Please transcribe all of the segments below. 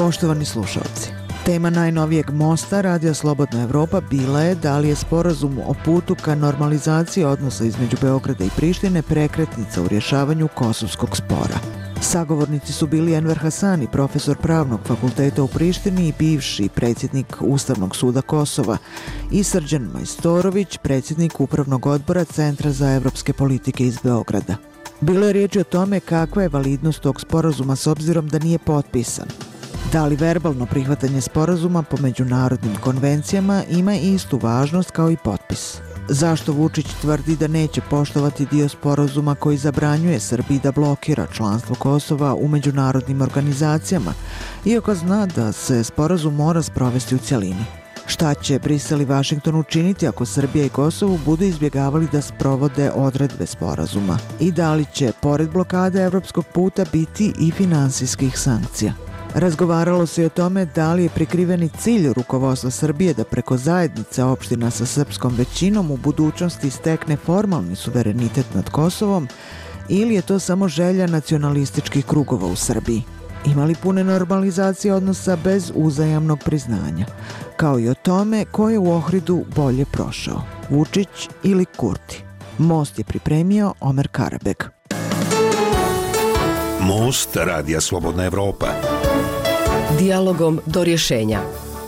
Poštovani slušalci, tema najnovijeg mosta Radija Slobodna Evropa bila je da li je sporazum o putu ka normalizaciji odnosa između Beograda i Prištine prekretnica u rješavanju kosovskog spora. Sagovornici su bili Enver Hasani, profesor Pravnog fakulteta u Prištini i bivši predsjednik Ustavnog suda Kosova, i Srđan Majstorović, predsjednik Upravnog odbora Centra za evropske politike iz Beograda. Bilo je riječi o tome kakva je validnost tog sporazuma s obzirom da nije potpisan. Da li verbalno prihvatanje sporazuma po međunarodnim konvencijama ima istu važnost kao i potpis? Zašto Vučić tvrdi da neće poštovati dio sporazuma koji zabranjuje Srbiji da blokira članstvo Kosova u međunarodnim organizacijama, iako zna da se sporazum mora sprovesti u cjelini? Šta će Brisel i Vašington učiniti ako Srbija i Kosovo budu izbjegavali da sprovode odredbe sporazuma? I da li će, pored blokade evropskog puta, biti i finansijskih sankcija? Razgovaralo se i o tome da li je prikriveni cilj rukovodstva Srbije da preko zajednice opština sa srpskom većinom u budućnosti stekne formalni suverenitet nad Kosovom ili je to samo želja nacionalističkih krugova u Srbiji. Ima li pune normalizacije odnosa bez uzajamnog priznanja? Kao i o tome ko je u Ohridu bolje prošao, Vučić ili Kurti. Most je pripremio Omer Karabeg. Most Radija Slobodna Evropa. Dijalogom do rješenja.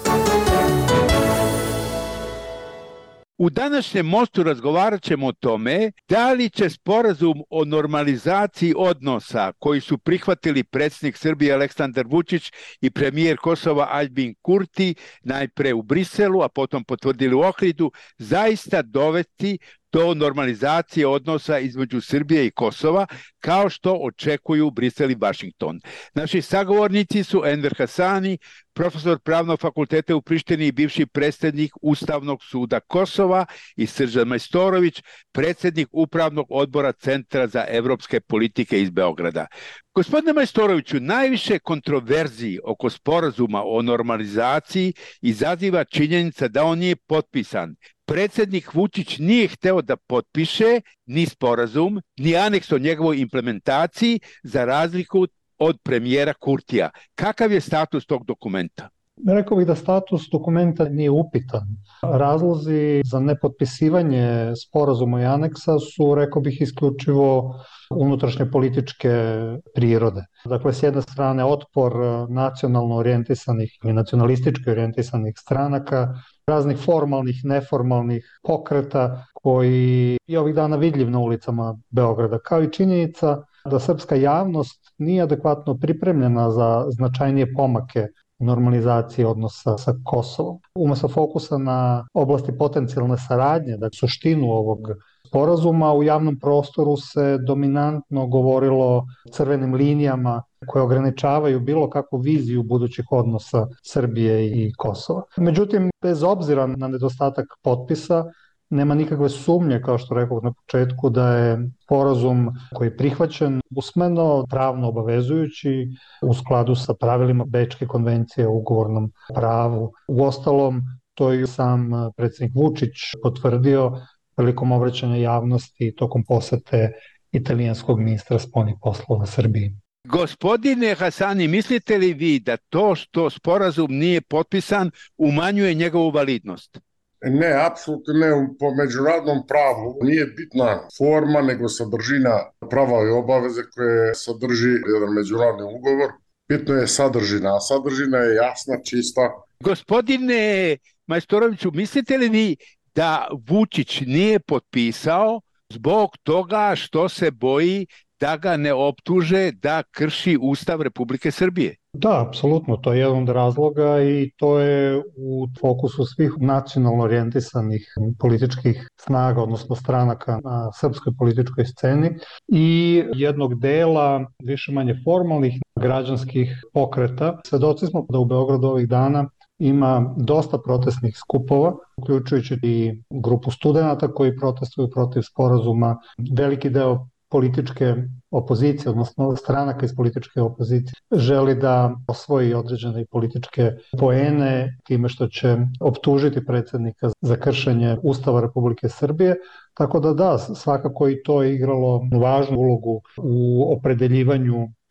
U današnjem mostu razgovarat ćemo o tome da li će sporazum o normalizaciji odnosa koji su prihvatili predsjednik Srbije Aleksandar Vučić i premijer Kosova Aljbin Kurti najpre u Briselu, a potom potvrdili u Ohridu, zaista dovesti do normalizacije odnosa između Srbije i Kosova, kao što očekuju Brisel i Vašington. Naši sagovornici su Enver Hasani, profesor Pravnog fakulteta u Prištini i bivši predsjednik Ustavnog suda Kosova, i Srđan Majstorović, predsjednik Upravnog odbora Centra za evropske politike iz Beograda. Gospodine Majstoroviću, najviše kontroverziji oko sporazuma o normalizaciji izaziva činjenica da on nije potpisan. Predsjednik Vučić nije hteo da potpiše ni sporazum, ni aneks o njegovoj implementaciji, za razliku od premijera Kurtija. Kakav je status tog dokumenta? Rekao bih da status dokumenta nije upitan. Razlozi za nepotpisivanje sporazuma i aneksa su, rekao bih, isključivo unutrašnje političke prirode. Dakle, s jedne strane otpor nacionalno orijentisanih ili nacionalistički orijentisanih stranaka, raznih formalnih, neformalnih pokreta koji je ovih dana vidljiv na ulicama Beograda, kao i činjenica da srpska javnost nije adekvatno pripremljena za značajnije pomake u normalizaciji odnosa sa Kosovom. Umesto fokusa na oblasti potencijalne saradnje, da suštinu ovog sporazuma, u javnom prostoru se dominantno govorilo crvenim linijama koje ograničavaju bilo kakvu viziju budućih odnosa Srbije i Kosova. Međutim, bez obzira na nedostatak potpisa, nema nikakve sumnje, kao što rekao na početku, da je sporazum koji je prihvaćen usmeno, pravno obavezujući, u skladu sa pravilima Bečke konvencije o ugovornom pravu. Uostalom, to je sam predsjednik Vučić potvrdio prilikom obraćanja javnosti tokom posete italijanskog ministra spoljnih poslova Srbiji. Gospodine Hasani, mislite li vi da to što sporazum nije potpisan umanjuje njegovu validnost? Ne, apsolutno ne. Po međunarodnom pravu nije bitna forma, nego sadržina prava i obaveze koje sadrži jedan međunarodni ugovor. Bitno je sadržina, a sadržina je jasna, čista. Gospodine Majstoroviću, mislite li vi da Vučić nije potpisao zbog toga što se boji da ga ne optuže da krši Ustav Republike Srbije? Da, apsolutno, to je jedan od razloga i to je u fokusu svih nacionalno orijentisanih političkih snaga, odnosno stranaka na srpskoj političkoj sceni i jednog dela više manje formalnih građanskih pokreta. Svedoci smo da u Beogradu ovih dana ima dosta protestnih skupova, uključujući i grupu studenata koji protestuju protiv sporazuma. Veliki deo političke opozicije, odnosno stranaka iz političke opozicije, želi da osvoji određene političke poene time što će optužiti predsjednika za kršenje Ustava Republike Srbije. Tako da svakako i to je igralo važnu ulogu u opredeljivanju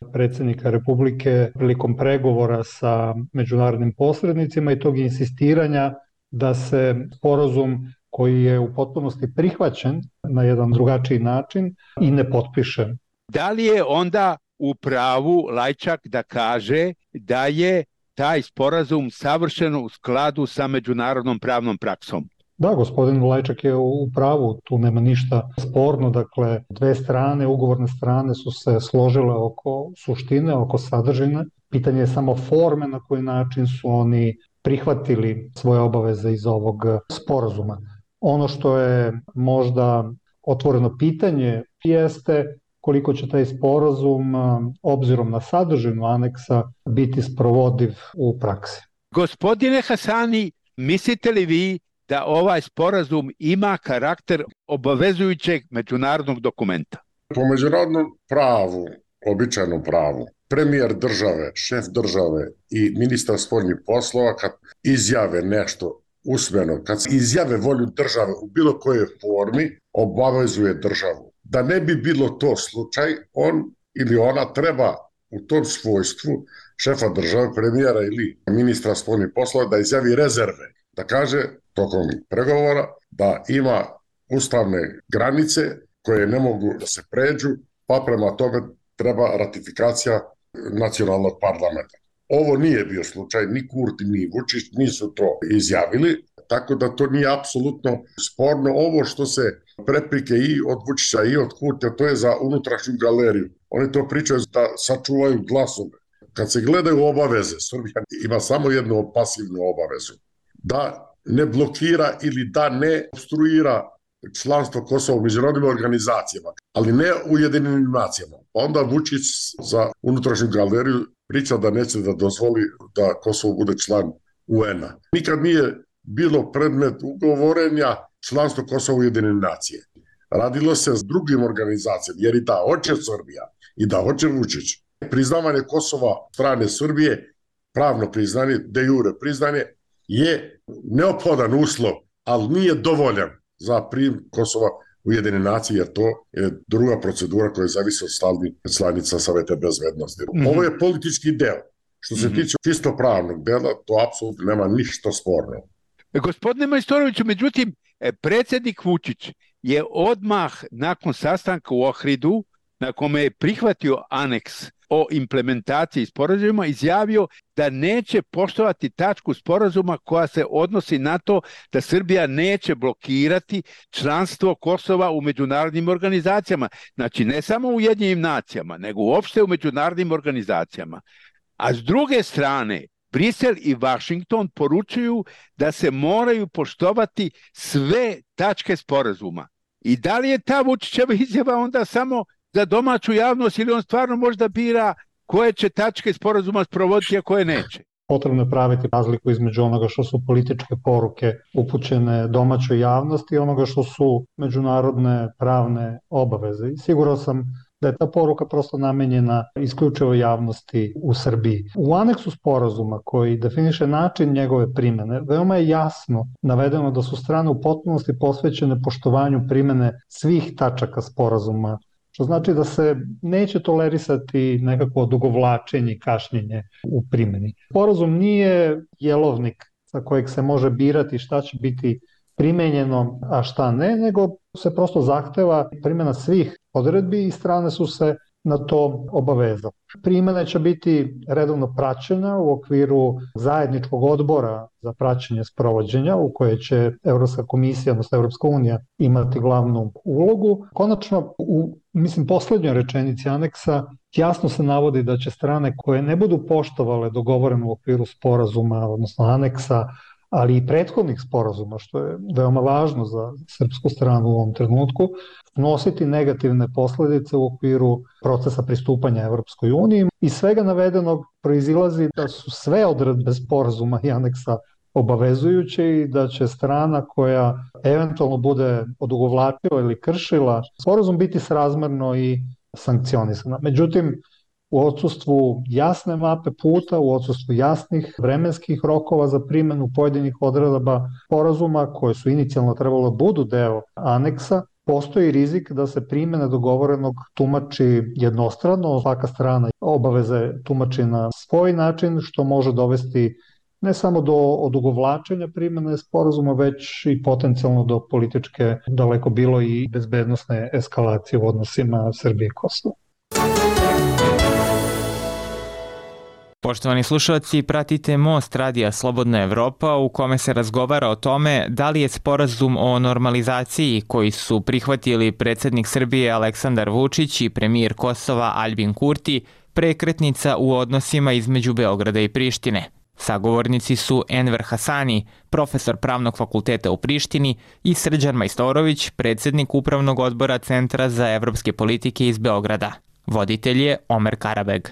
predsjednika Republike prilikom pregovora sa međunarodnim posrednicima i tog insistiranja da se sporazum koji je u potpunosti prihvaćen na jedan drugačiji način i ne potpiše. Da li je onda u pravu Lajčak da kaže da je taj sporazum savršeno u skladu sa međunarodnom pravnom praksom? Da, gospodin Lajčak je u pravu, tu nema ništa sporno, dakle dve strane, ugovorne strane su se složile oko suštine, oko sadržine. Pitanje je samo forme na koji način su oni prihvatili svoje obaveze iz ovog sporazuma. Ono što je možda otvoreno pitanje jeste koliko će taj sporazum, obzirom na sadržinu aneksa, biti sprovodiv u praksi. Gospodine Hasani, mislite li vi da ovaj sporazum ima karakter obavezujućeg međunarodnog dokumenta? Po međunarodnom pravu, običajnom pravu, premijer države, šef države i ministar spoljnih poslova kad izjave nešto usmeno, kad izjave volju države u bilo kojoj formi, obavezuje državu. Da ne bi bilo to slučaj, on ili ona treba u tom svojstvu šefa države, premijera ili ministra spoljnih poslova da izjavi rezerve, da kaže tokom pregovora da ima ustavne granice koje ne mogu da se pređu, pa prema tome treba ratifikacija nacionalnog parlamenta. Ovo nije bio slučaj, ni Kurti, ni Vučić nisu to izjavili, tako da to nije apsolutno sporno. Ovo što se preprike i od Vučića i od Kurtija, to je za unutrašnju galeriju. Oni to pričaju da sačuvaju glasove. Kad se gledaju obaveze, Srbija ima samo jednu pasivnu obavezu. Da ne blokira ili da ne obstruira članstvo Kosova u međunarodnim organizacijama, ali ne u Ujedinjenim nacijama. Pa onda Vučić za unutrašnju galeriju priča da neće da dozvoli da Kosovo bude član UN-a. Nikad nije bilo predmet ugovorenja članstvo Kosova u Ujedinjene nacije. Radilo se s drugim organizacijama, jer i da hoće Srbija i da hoće Vučić. Priznavanje Kosova strane Srbije, pravno priznanje, de jure priznanje, je neophodan uslov, ali nije dovoljan za prijem Kosova u Ujedinjene nacije, jer to je druga procedura koja zavisi od stalnih članica Saveta bezbednosti. Ovo je politički deo. Što se tiče čisto pravnog dela, to apsolutno nema ništa sporno. Gospodine Majstoroviću, međutim, predsjednik Vučić je odmah nakon sastanka u Ohridu, na kome je prihvatio aneks o implementaciji sporazuma, izjavio da neće poštovati tačku sporazuma koja se odnosi na to da Srbija neće blokirati članstvo Kosova u međunarodnim organizacijama. Znači, ne samo u Ujedinjenim nacijama, nego uopšte u međunarodnim organizacijama. A s druge strane, Brisel i Vašington poručuju da se moraju poštovati sve tačke sporazuma. I da li je ta Vučićeva izjava onda samo za domaću javnost ili on stvarno možda bira koje će tačke sporazuma sprovoditi, a koje neće? Potrebno je praviti razliku između onoga što su političke poruke upućene domaćoj javnosti i onoga što su međunarodne pravne obaveze. I siguran sam da je ta poruka prosto namenjena isključivo javnosti u Srbiji. U aneksu sporazuma koji definiše način njegove primene, veoma je jasno navedeno da su strane u potpunosti posvećene poštovanju primene svih tačaka sporazuma, što znači da se neće tolerisati nekako odugovlačenje i kašnjenje u primeni. Sporazum nije jelovnik sa kojeg se može birati šta će biti primenjeno, a šta ne, nego se prosto zahteva primjena svih odredbi i strane su se na to obavezale. Primjena će biti redovno praćena u okviru zajedničkog odbora za praćenje sprovođenja u koje će Evropska komisija, odnosno Evropska unija imati glavnu ulogu. Konačno, u poslednjoj rečenici aneksa jasno se navodi da će strane koje ne budu poštovale dogovoreno u okviru sporazuma, odnosno aneksa, ali i prethodnih sporazuma, što je veoma važno za srpsku stranu u ovom trenutku, nositi negativne posledice u okviru procesa pristupanja Evropskoj uniji. Iz svega navedenog proizilazi da su sve odredbe sporazuma i aneksa obavezujuće i da će strana koja eventualno bude odugovlačila ili kršila sporazum biti srazmerno i sankcionisana. Međutim, u odsustvu jasne mape puta, u odsustvu jasnih vremenskih rokova za primjenu pojedinih odredaba sporazuma koje su inicijalno trebalo budu deo aneksa, postoji rizik da se primjena dogovorenog tumači jednostrano, svaka strana obaveze tumači na svoj način, što može dovesti ne samo do odugovlačenja primjene sporazuma, već i potencijalno do političke, daleko bilo i bezbednosne eskalacije u odnosima Srbije i Kosova. Poštovani slušalci, pratite Most radija Slobodna Evropa u kome se razgovara o tome da li je sporazum o normalizaciji koji su prihvatili predsjednik Srbije Aleksandar Vučić i premijer Kosova Aljbin Kurti prekretnica u odnosima između Beograda i Prištine. Sagovornici su Enver Hasani, profesor Pravnog fakulteta u Prištini, i Srđan Majstorović, predsjednik Upravnog odbora Centra za evropske politike iz Beograda. Voditelj je Omer Karabeg.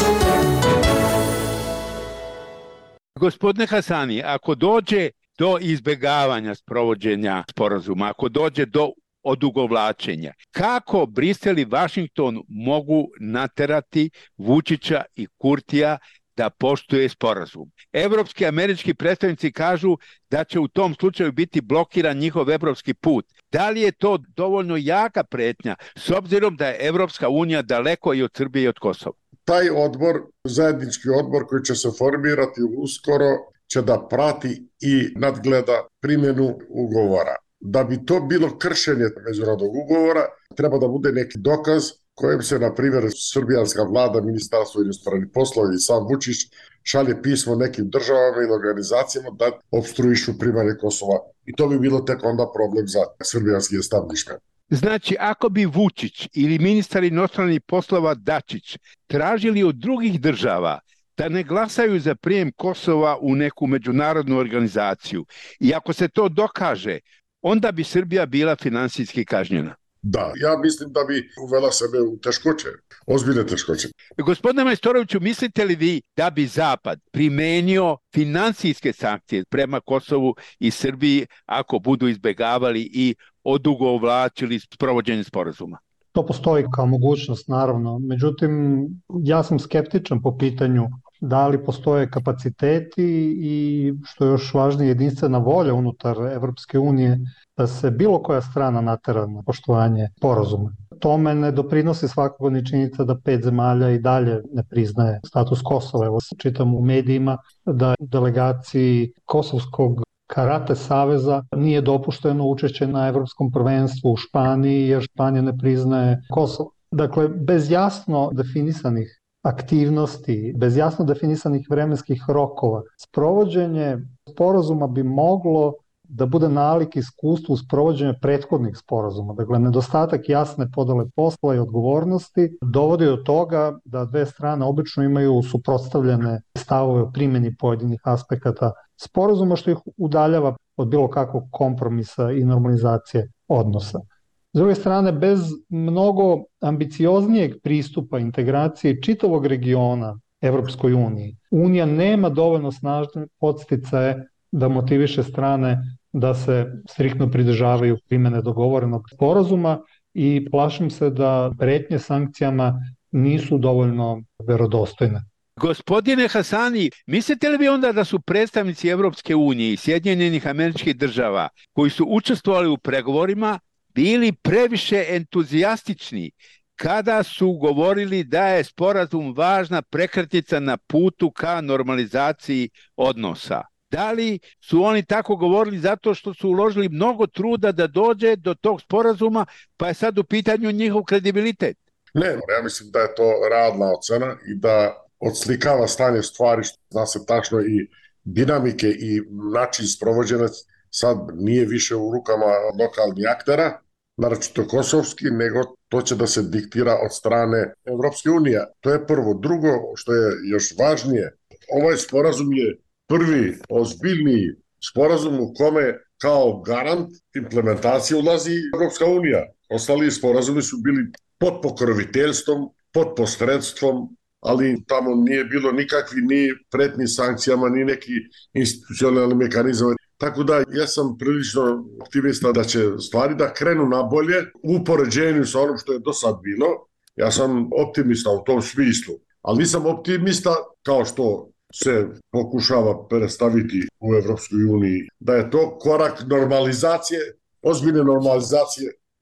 Gospodine Hasani, ako dođe do izbjegavanja sprovođenja sporazuma, ako dođe do odugovlačenja, kako Brisel i Vašington mogu naterati Vučića i Kurtija da poštuje sporazum? Evropski i američki predstavnici kažu da će u tom slučaju biti blokiran njihov evropski put. Da li je to dovoljno jaka pretnja, s obzirom da je Evropska unija daleko i od Srbije i od Kosova? Taj odbor, zajednički odbor koji će se formirati uskoro, će da prati i nadgleda primjenu ugovora. Da bi to bilo kršenje međunarodnog ugovora, treba da bude neki dokaz kojem se, na primjer, srbijanska vlada, ministarstvo inostranih poslova i sam Vučić šalje pismo nekim državama i organizacijama da obstruišu primanje Kosova. I to bi bilo tek onda problem za srbijanski establishment. Znači, ako bi Vučić ili ministar inostranih poslova Dačić tražili od drugih država da ne glasaju za prijem Kosova u neku međunarodnu organizaciju, i ako se to dokaže, onda bi Srbija bila finansijski kažnjena. Da, ja mislim da bi uvela sebe u teškoće, ozbiljne teškoće. Gospodine Majstoroviću, mislite li vi da bi Zapad primenio finansijske sankcije prema Kosovu i Srbiji ako budu izbjegavali i odugovlačili sprovođenje sporazuma? To postoji kao mogućnost, naravno. Međutim, ja sam skeptičan po pitanju da li postoje kapaciteti i, što je još važnije, jedinstvena volja unutar Evropske unije da se bilo koja strana natera na poštovanje sporazuma. Tome ne doprinosi svakako ni činjenica da 5 zemalja i dalje ne priznaje status Kosova. Evo, čitam u medijima da delegaciji Kosovskog Karate saveza nije dopušteno učešće na evropskom prvenstvu u Španiji jer Španija ne priznaje Kosovo. Dakle, bez jasno definisanih aktivnosti, bez jasno definisanih vremenskih rokova, sprovođenje sporazuma bi moglo da bude nalik iskustvu u sprovođenju prethodnih sporazuma. Dakle, nedostatak jasne podele posla i odgovornosti dovodi do toga da dve strane obično imaju suprotstavljene stavove o primjeni pojedinih aspekata sporazuma, što ih udaljava od bilo kakvog kompromisa i normalizacije odnosa. S druge strane, bez mnogo ambicioznijeg pristupa integracije čitavog regiona Evropskoj uniji, Unija nema dovoljno snažne podsticaje da motiviše strane da se striktno pridržavaju primjene dogovorenog sporazuma i plašim se da pretnje sankcijama nisu dovoljno verodostojne. Gospodine Hasani, mislite li vi onda da su predstavnici Evropske unije i Sjedinjenih Američkih Država koji su učestvovali u pregovorima bili previše entuzijastični kada su govorili da je sporazum važna prekretnica na putu ka normalizaciji odnosa? Da li su oni tako govorili zato što su uložili mnogo truda da dođe do tog sporazuma, pa je sad u pitanju njihov kredibilitet? Ne, ja mislim da je to realna ocena i da odslikava stanje stvari, što zna se tačno i dinamike i način sprovođenja sad nije više u rukama lokalnih aktera, naročito kosovski, nego to će da se diktira od strane Evropske unije. To je prvo. Drugo, što je još važnije, ovaj sporazum je prvi ozbiljniji sporazum u kome kao garant implementacije ulazi Evropska unija. Ostali sporazumi su bili pod pokroviteljstvom, pod posredstvom, ali tamo nije bilo nikakvi ni pretnji sankcijama, ni neki institucionalni mehanizam. Tako da ja sam prilično optimista da će stvari da krenu na bolje u poređenju sa onom što je do sad bilo. Ja sam optimista u tom smislu, ali nisam optimista kao što se pokušava predstaviti u Evropskoj uniji, da je to korak normalizacije, ozbiljne normalizacije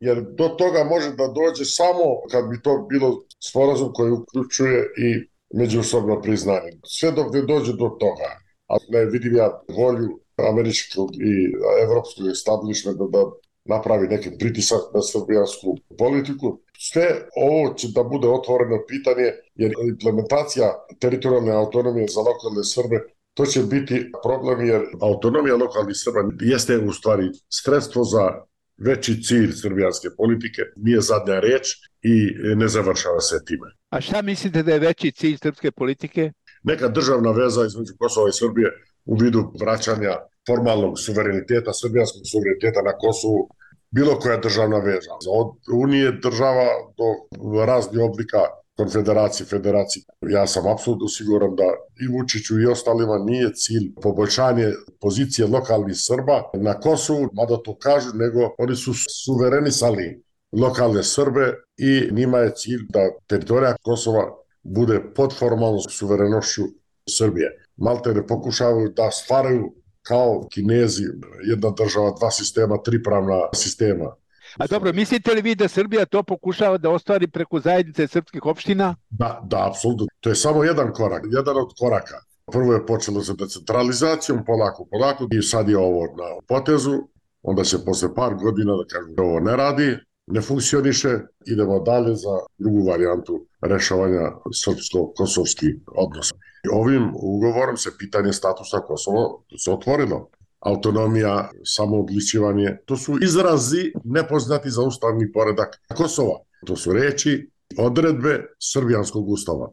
jer do toga može da dođe samo kad bi to bilo sporazum koji uključuje i međusobno priznanje. Sve dok ne dođe do toga, a ne vidim ja volju američkog i evropskog establishmenta da napravi neki pritisak na srbijansku politiku. Sve ovo će da bude otvoreno pitanje, jer implementacija teritorijalne autonomije za lokalne Srbe, to će biti problem, jer autonomija lokalnih Srba jeste u stvari sredstvo za veći cilj srbijanske politike, nije zadnja reč i ne završava se time. A šta mislite da je veći cilj srpske politike? Neka državna veza između Kosova i Srbije u vidu vraćanja formalnog suvereniteta, srbijanskog suvereniteta na Kosovu, bilo koja državna veza. Od unije država do raznih oblika konfederacije, federacije. Ja sam apsolutno siguran da i Vučiću i ostalima nije cilj poboljšanje pozicije lokalnih Srba na Kosovu, mada to kažu, nego oni su suverenisali lokalne Srbe i njima je cilj da teritorija Kosova bude pod formalnom suverenošću Srbije. Malte ne pokušavaju da stvaraju kao Kinezi, jedna država, dva sistema, tri pravna sistema. A dobro, mislite li vi da Srbija to pokušava da ostvari preko zajednice srpskih opština? Da, apsolutno. To je samo jedan od koraka. Prvo je počelo sa decentralizacijom, polako, i sad je ovo na potezu, onda će posle par godina da kažu da ovo ne radi, ne funkcioniše, idemo dalje za drugu varijantu rešavanja srpsko-kosovskih odnosa. Ovim ugovorom se pitanje statusa Kosova se otvorilo. Autonomija, samoodličivanje, to su izrazi nepoznati za ustavni poredak Kosova. To su reči, odredbe srbijanskog ustava.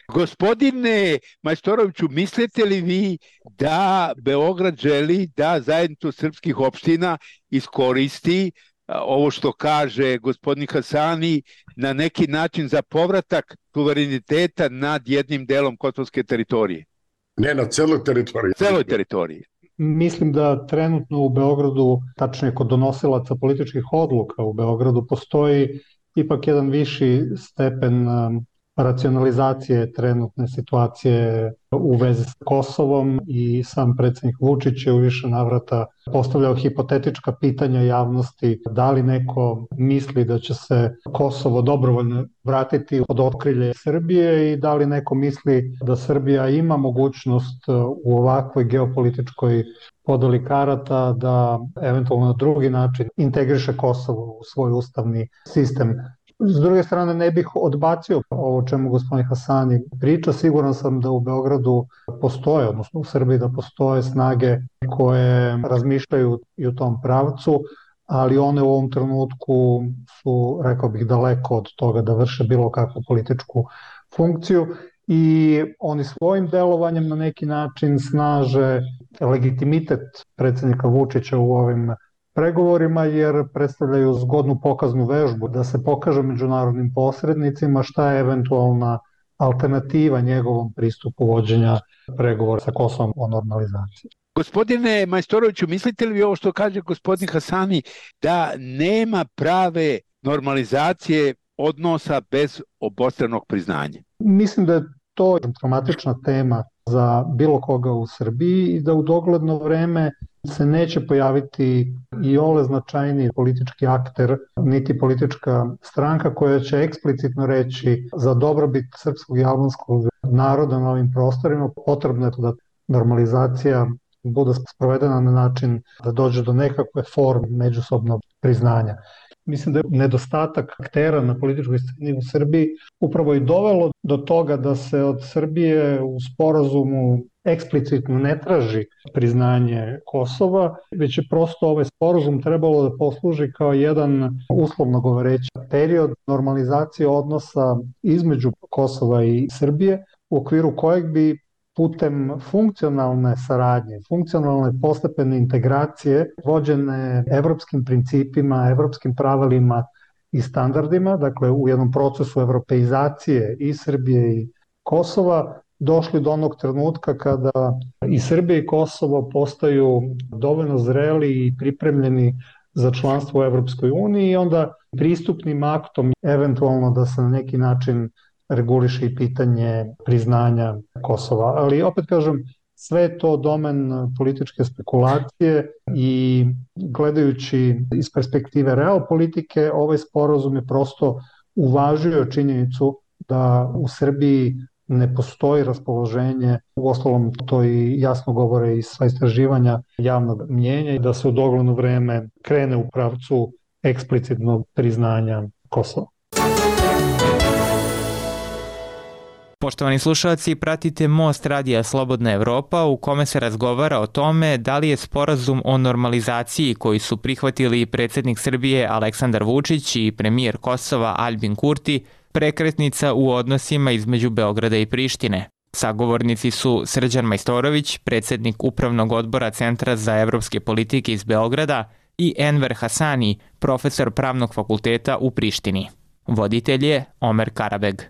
Gospodine Majstoroviću, mislite li vi da Beograd želi da zajednicu srpskih opština iskoristi ovo što kaže gospodin Hasani na neki način za povratak suvereniteta nad jednim delom kosovske teritorije? Ne, na celoj teritoriji. Celoj teritoriji. Mislim da trenutno u Beogradu, tačnije kod donosilaca političkih odluka u Beogradu, postoji ipak jedan viši stepen racionalizacije trenutne situacije u vezi s Kosovom i sam predsjednik Vučić je u više navrata postavljao hipotetička pitanja javnosti da li neko misli da će se Kosovo dobrovoljno vratiti pod okrilje Srbije i da li neko misli da Srbija ima mogućnost u ovakvoj geopolitičkoj podeli karata da eventualno na drugi način integriše Kosovo u svoj ustavni sistem. S druge strane, ne bih odbacio ovo o čemu gospodin Hasani priča. Siguran sam da u Beogradu postoje, odnosno u Srbiji da postoje snage koje razmišljaju i u tom pravcu, ali one u ovom trenutku su, rekao bih, daleko od toga da vrše bilo kakvu političku funkciju i oni svojim delovanjem na neki način snaže legitimitet predsjednika Vučića u ovim pregovorima, jer predstavljaju zgodnu pokaznu vežbu da se pokaže međunarodnim posrednicima šta je eventualna alternativa njegovom pristupu vođenja pregovora sa Kosovom o normalizaciji. Gospodine Majstoroviću, mislite li vi ovo što kaže gospodin Hasani da nema prave normalizacije odnosa bez obostranog priznanja? Mislim da je to traumatična tema za bilo koga u Srbiji i da u dogledno vreme se neće pojaviti i ole značajniji politički akter, niti politička stranka koja će eksplicitno reći za dobrobit srpskog i albanskog naroda na ovim prostorima potrebno je da normalizacija bude sprovedena na način da dođe do nekakve forme međusobnog priznanja. Mislim da je nedostatak aktera na političkoj sceni u Srbiji upravo i dovelo do toga da se od Srbije u sporazumu eksplicitno ne traži priznanje Kosova, već je prosto ovaj sporazum trebalo da posluži kao jedan, uslovno govoreći, period normalizacije odnosa između Kosova i Srbije, u okviru kojeg bi putem funkcionalne saradnje, funkcionalne postepene integracije vođene evropskim principima, evropskim pravilima i standardima, dakle u jednom procesu evropeizacije i Srbije i Kosova, došli do onog trenutka kada i Srbija i Kosovo postaju dovoljno zreli i pripremljeni za članstvo u Evropskoj uniji i onda pristupnim aktom eventualno da se na neki način reguliše i pitanje priznanja Kosova. Ali opet kažem, Sve je to domen političke spekulacije i gledajući iz perspektive realpolitike, ovaj sporazum je prosto uvažio činjenicu da u Srbiji ne postoji raspoloženje, uostalom to i jasno govore i sva istraživanja javnog mnjenja, i da se u dogledno vreme krene u pravcu eksplicitnog priznanja Kosova. Poštovani slušalci, pratite Most radija Slobodna Evropa u kome se razgovara o tome da li je sporazum o normalizaciji koji su prihvatili predsjednik Srbije Aleksandar Vučić i premijer Kosova Aljbin Kurti prekretnica u odnosima između Beograda i Prištine. Sagovornici su Srđan Majstorović, predsjednik Upravnog odbora Centra za evropske politike iz Beograda, i Enver Hasani, profesor Pravnog fakulteta u Prištini. Voditelj je Omer Karabeg.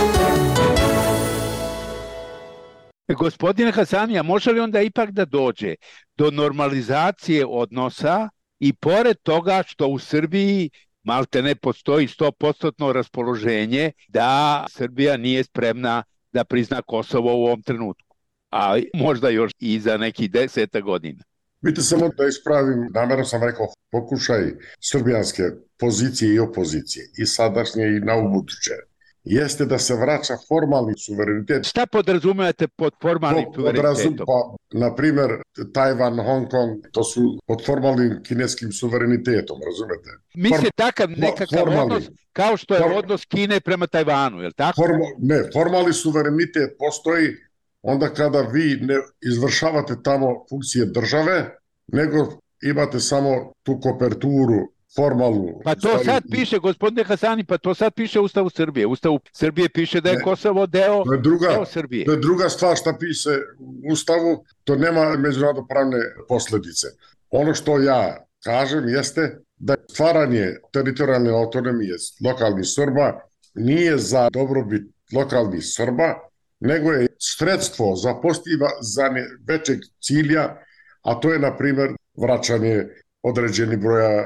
Gospodine Hasanija, može li onda ipak da dođe do normalizacije odnosa i pored toga što u Srbiji malte ne postoji 100% raspoloženje da Srbija nije spremna da prizna Kosovo u ovom trenutku, a možda još i za nekih 10 godina? Vidite, samo da ispravim, namjerno sam rekao, pokušaj srbijanske pozicije i opozicije, i sadašnje i na ubuduće, jeste da se vraća formalni suverenitet. Šta podrazumijete pod formalnim suverenitetom? Pa, na primjer, Tajvan, Hong Kong, to su pod formalnim kineskim suverenitetom, razumete? Misle takav nekakav odnos kao što je odnos Kine prema Tajvanu, je li tako? Formalni suverenitet postoji onda kada vi ne izvršavate tamo funkcije države, nego imate samo tu koperturu formalnu. Pa to sad piše, gospodine Hasani, pa to sad piše u Ustavu Srbije. U Ustavu Srbije piše da je Kosovo deo Srbije. To je druga stvar šta piše u Ustavu, to nema međunarodno pravne posljedice. Ono što ja kažem jeste da stvaranje teritorijalne autonomije lokalnih Srba nije za dobrobit lokalnih Srba, nego je sredstvo za postizanje većeg cilja, a to je, na primjer, vraćanje određeni broja...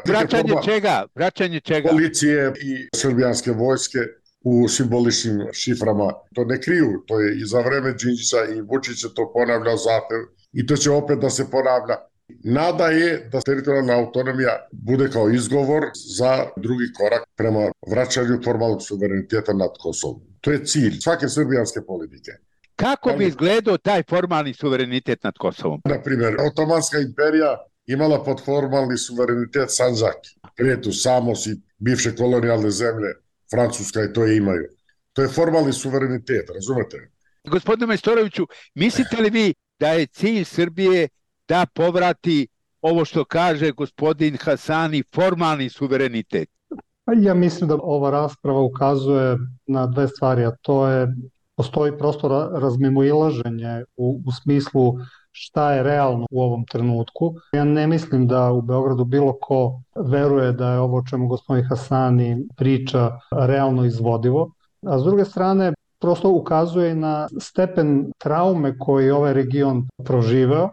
Vraćanje čega? Policije i srbijanske vojske u simboličnim šiframa. To ne kriju, to je i za vreme Đinđića i Vučića to ponavlja zahtev i to će opet da se ponavlja. Nada je da teritorijalna autonomija bude kao izgovor za drugi korak prema vraćanju formalnog suvereniteta nad Kosovom. To je cilj svake srbijanske politike. Kako bi izgledao taj formalni suverenitet nad Kosovom? Na primjer, Otomanska imperija imala pod formalni suverenitet Sandžak, Kretu, Samos i bivše kolonijalne zemlje, Francuska i to je imaju. To je formalni suverenitet, razumete? Gospodine Majstoroviću, mislite li vi da je cilj Srbije da povrati ovo što kaže gospodin Hasani, formalni suverenitet? Ja mislim da ova rasprava ukazuje na dve stvari, a to je postoji prosto razmimoilaženje u smislu šta je realno u ovom trenutku. Ja ne mislim da u Beogradu bilo ko veruje da je ovo o čemu gospodin Hasani priča realno izvodivo, a s druge strane prosto ukazuje i na stepen traume koji ovaj region proživeo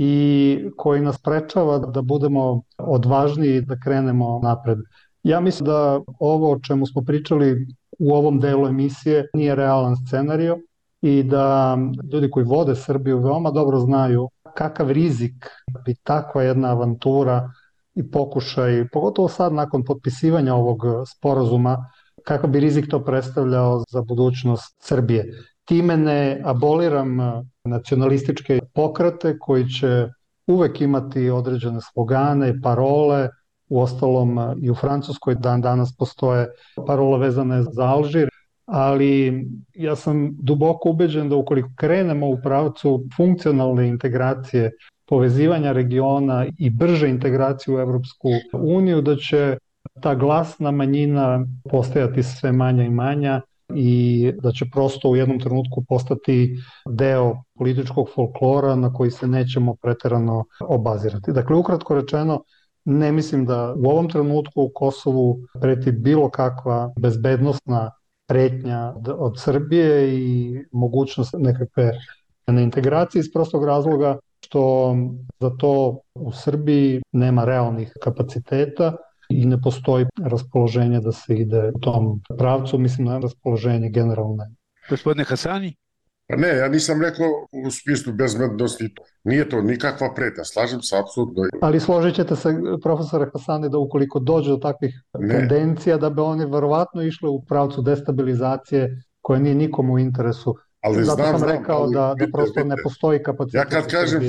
i koji nas sprečava da budemo odvažniji da krenemo napred. Ja mislim da ovo o čemu smo pričali u ovom delu emisije nije realan scenario i da ljudi koji vode Srbiju veoma dobro znaju kakav rizik bi takva jedna avantura i pokušaj, pogotovo sad nakon potpisivanja ovog sporazuma, kakav bi rizik to predstavljao za budućnost Srbije. Time ne aboliram nacionalističke pokrete koji će uvek imati određene slogane, parole. Uostalom i u Francuskoj danas postoje parole vezane za Alžir, ali ja sam duboko ubeđen da ukoliko krenemo u pravcu funkcionalne integracije, povezivanja regiona i brže integracije u Evropsku uniju, da će ta glasna manjina postajati sve manja i manja i da će prosto u jednom trenutku postati deo političkog folklora na koji se nećemo preterano obazirati. Dakle, ukratko rečeno, ne mislim da u ovom trenutku u Kosovu preti bilo kakva bezbednosna pretnja od Srbije i mogućnost nekakve integracije iz prostog razloga što za to u Srbiji nema realnih kapaciteta i ne postoji raspoloženje da se ide u tom pravcu, mislim na raspoloženje generalne. Gospodine Hasani? Pa ne, ja nisam rekao u smislu bezbednosti, nije to nikakva pretnja, slažem se apsolutno. Ali složit ćete se, profesore Hasani, da ukoliko dođe do takvih tendencija, da bi oni verovatno išle u pravcu destabilizacije koja nije nikomu u interesu. Ali zato sam rekao ali, da prosto ne postoji kapacitet. Ja kad kažem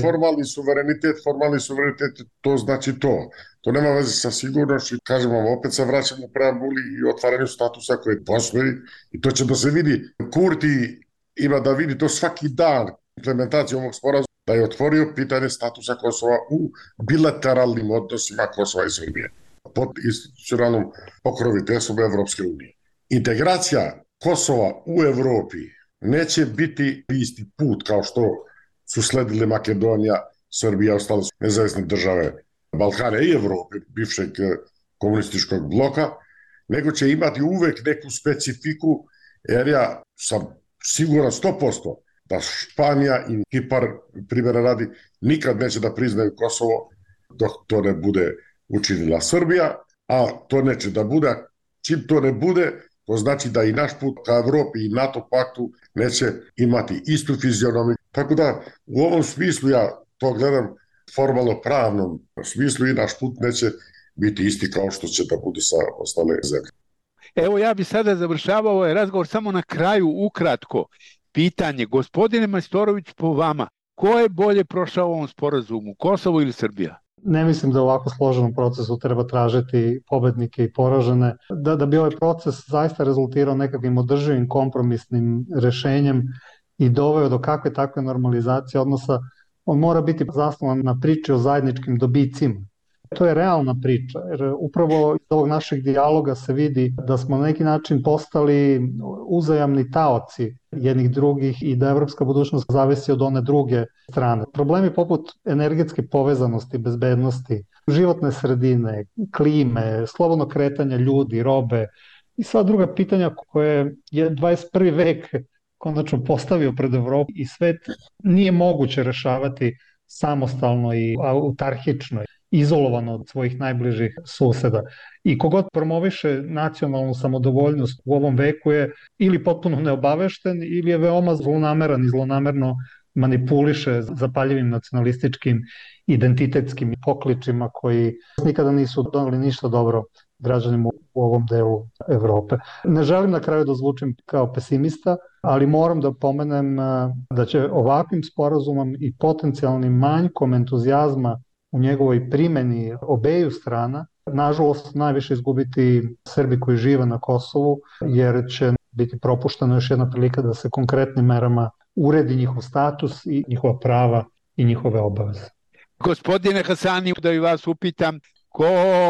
formalni suverenitet, to znači to. To nema veze sa sigurnošću. Kažem vam, opet se vraćamo preambuli i otvaranju statusa koje postoji i to će da se vidi. Kurti ima da vidi to svaki dan implementacije ovog sporazuma, da je otvorio pitanje statusa Kosova u bilateralnim odnosima Kosova i Srbije pod institucionalnom pokroviteljstvom Evropske unije. Integracija Kosova u Evropi neće biti isti put kao što su sledile Makedonija, Srbija, ostale nezavisne države Balkana i Evrope, bivšeg komunističkog bloka, nego će imati uvek neku specifiku, jer ja sam siguran 100% da Španija i Kipar, primjera radi, nikad neće da priznaju Kosovo dok to ne bude učinila Srbija, a to neće da bude. Čim to ne bude, to znači da i naš put ka Evropi i NATO paktu neće imati istu fizionomiju. Tako da u ovom smislu ja to gledam formalno pravnom smislu i naš put neće biti isti kao što će da bude sa ostale zemlje. Evo ja bi sada završavao ovaj razgovor samo na kraju ukratko. Pitanje, gospodine Majstorović, po vama, ko je bolje prošao u ovom sporazumu, Kosovo ili Srbija? Ne mislim da u ovako složenom procesu treba tražiti pobednike i poražene. Da bi ovaj proces zaista rezultirao nekakvim održivim kompromisnim rešenjem i doveo do kakve takve normalizacije odnosa, on mora biti zasnovan na priči o zajedničkim dobicima. To je realna priča, jer upravo iz ovog našeg dijaloga se vidi da smo na neki način postali uzajamni taoci jednih drugih i da evropska budućnost zavisi od one druge strane. Problemi poput energetske povezanosti, bezbednosti, životne sredine, klime, slobodno kretanja ljudi, robe i sva druga pitanja koje je 21. vek konačno postavio pred Evropu i svet nije moguće rešavati samostalno i autarhično, izolovano od svojih najbližih suseda. I kogod promoviše nacionalnu samodovoljnost u ovom veku je ili potpuno neobavešten ili je veoma zlonameran i zlonamerno manipuliše zapaljivim nacionalističkim identitetskim pokličima koji nikada nisu doneli ništa dobro građanima u ovom delu Evrope. Ne želim na kraju da zvučim kao pesimista, ali moram da pomenem da će ovakvim sporazumom i potencijalnim manjkom entuzijazma u njegovoj primeni obeju strana, nažalost najviše izgubiti Srbi koji žive na Kosovu, jer će biti propuštena još jedna prilika da se konkretnim merama uredi njihov status i njihova prava i njihove obaveze. Gospodine Hasani, da i vas upitam, ko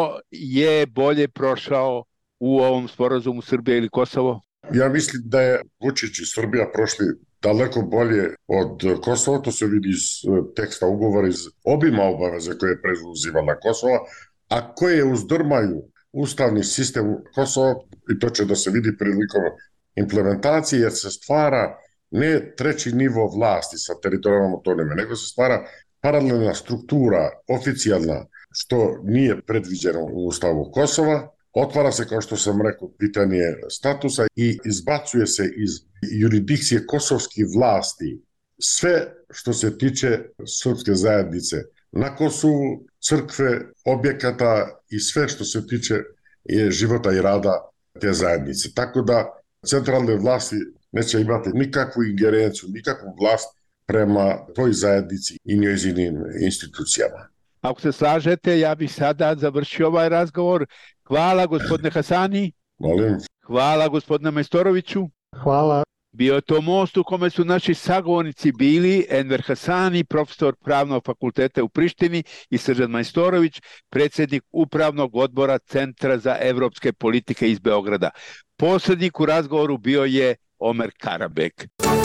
je bolje prošao u ovom sporazumu Srbija ili Kosovo? Ja mislim da je Vučić i Srbija prošli daleko bolje od Kosova, to se vidi iz teksta ugovora, iz obima obaveze koje je preuzimala Kosova, a koje uzdrmaju ustavni sistem Kosova, i to će da se vidi prilikom implementacije, jer se stvara ne treći nivo vlasti sa teritorijalnom autonomijom, nego se stvara paralelna struktura, oficijalna, što nije predviđeno u ustavu Kosova. Otvara se, kao što sam rekao, pitanje statusa i izbacuje se iz jurisdikcije kosovskih vlasti sve što se tiče srpske zajednice na Kosovu, crkve, objekata i sve što se tiče života i rada te zajednice. Tako da centralne vlasti neće imati nikakvu ingerenciju, nikakvu vlast prema toj zajednici i njezinim institucijama. Ako se slažete, ja bih sada završio ovaj razgovor. Hvala gospodine Hasani. Molim. Hvala gospodine Majstoroviću. Hvala. Bio je to most u kome su naši sagovornici bili Enver Hasani, profesor Pravnog fakulteta u Prištini, i Srđan Majstorović, predsjednik Upravnog odbora Centra za evropske politike iz Beograda. Posrednik u razgovoru bio je Omer Karabek.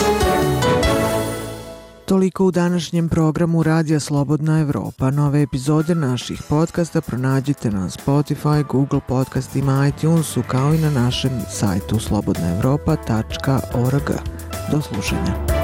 Toliko u današnjem programu Radija Slobodna Evropa. Nove epizode naših podcasta pronađite na Spotify, Google podcastima, iTunesu, kao i na našem sajtu slobodnaevropa.org. Do slušanja.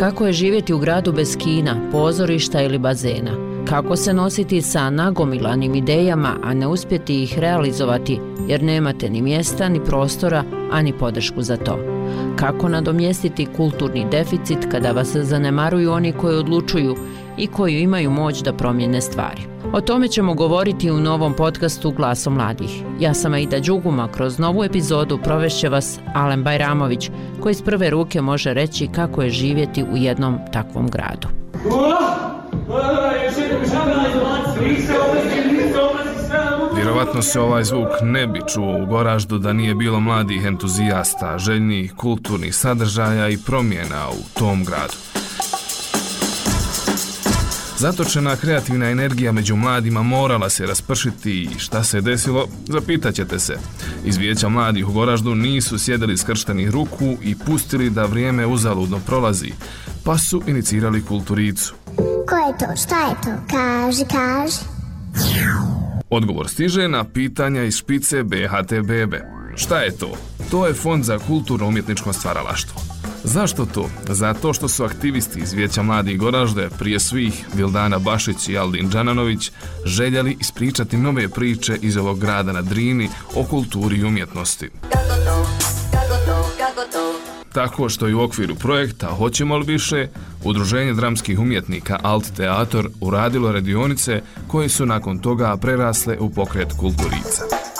Kako je živjeti u gradu bez kina, pozorišta ili bazena? Kako se nositi sa nagomilanim idejama, a ne uspjeti ih realizovati jer nemate ni mjesta, ni prostora, a ni podršku za to? Kako nadomjestiti kulturni deficit kada vas zanemaruju oni koji odlučuju i koji imaju moć da promijene stvari? O tome ćemo govoriti u novom podcastu Glasom mladih. Ja sam Aida Đuguma, kroz novu epizodu provešće vas Alen Bajramović, koji iz prve ruke može reći kako je živjeti u jednom takvom gradu. Vjerovatno se ovaj zvuk ne bi čuo u Goraždu da nije bilo mladih entuzijasta, željnih kulturnih sadržaja i promjena u tom gradu. Zatočena kreativna energija među mladima morala se raspršiti i šta se desilo, zapitat ćete se. Iz Vijeća mladih u Goraždu nisu sjedili skrštenih ruku i pustili da vrijeme uzaludno prolazi, pa su inicirali Kulturicu. Ko je to? Šta je to? Kaži. Odgovor stiže na pitanja iz špice BHT-BB. Šta je to? To je Fond za kulturno-umjetničko stvaralaštvo. Zašto to? Zato što su aktivisti iz Vijeća mladih Goražde, prije svih Vildana Bašić i Aldin Đananović, željeli ispričati nove priče iz ovog grada na Drini o kulturi i umjetnosti. Tako što je u okviru projekta Hoćemo li više, Udruženje dramskih umjetnika Alt Teator uradilo radionice koje su nakon toga prerasle u pokret Kulturica.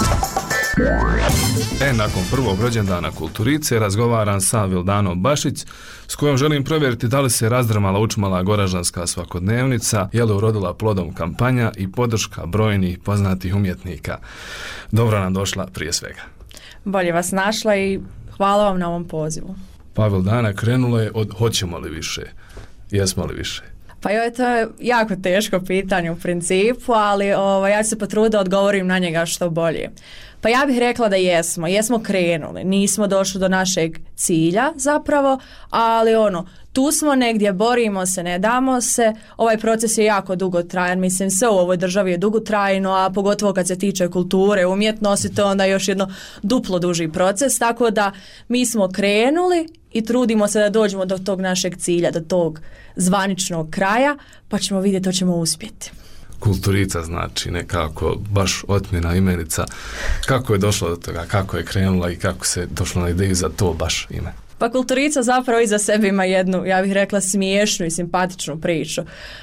Nakon prvog rođendana Kulturice razgovaram sa Vildanom Bašić, s kojom želim provjeriti da li se razdrmala učmala goraždanska svakodnevnica, je li urodila plodom kampanja i podrška brojnih poznatih umjetnika. Dobro nam došla prije svega. Bolje vas našla i hvala vam na ovom pozivu. Pa Vildana, krenulo je od hoćemo li više, jesmo li više? Pa to je jako teško pitanje u principu, ali ja ću se potruditi da odgovorim na njega što bolje. Pa ja bih rekla da jesmo krenuli, nismo došli do našeg cilja zapravo, ali tu smo negdje, borimo se, ne damo se, ovaj proces je jako dugotrajan, mislim sve u ovoj državi je dugotrajno, a pogotovo kad se tiče kulture, umjetnosti, to je onda još jedno duplo duži proces, tako da mi smo krenuli i trudimo se da dođemo do tog našeg cilja, do tog zvaničnog kraja, pa ćemo vidjeti, to ćemo uspjeti. Kulturica znači nekako baš otmjena imenica. Kako je došlo do toga, kako je krenula i kako se došlo na ideju za to baš ime? Pa Kulturica zapravo iza sebe ima jednu, ja bih rekla, smiješnu i simpatičnu priču.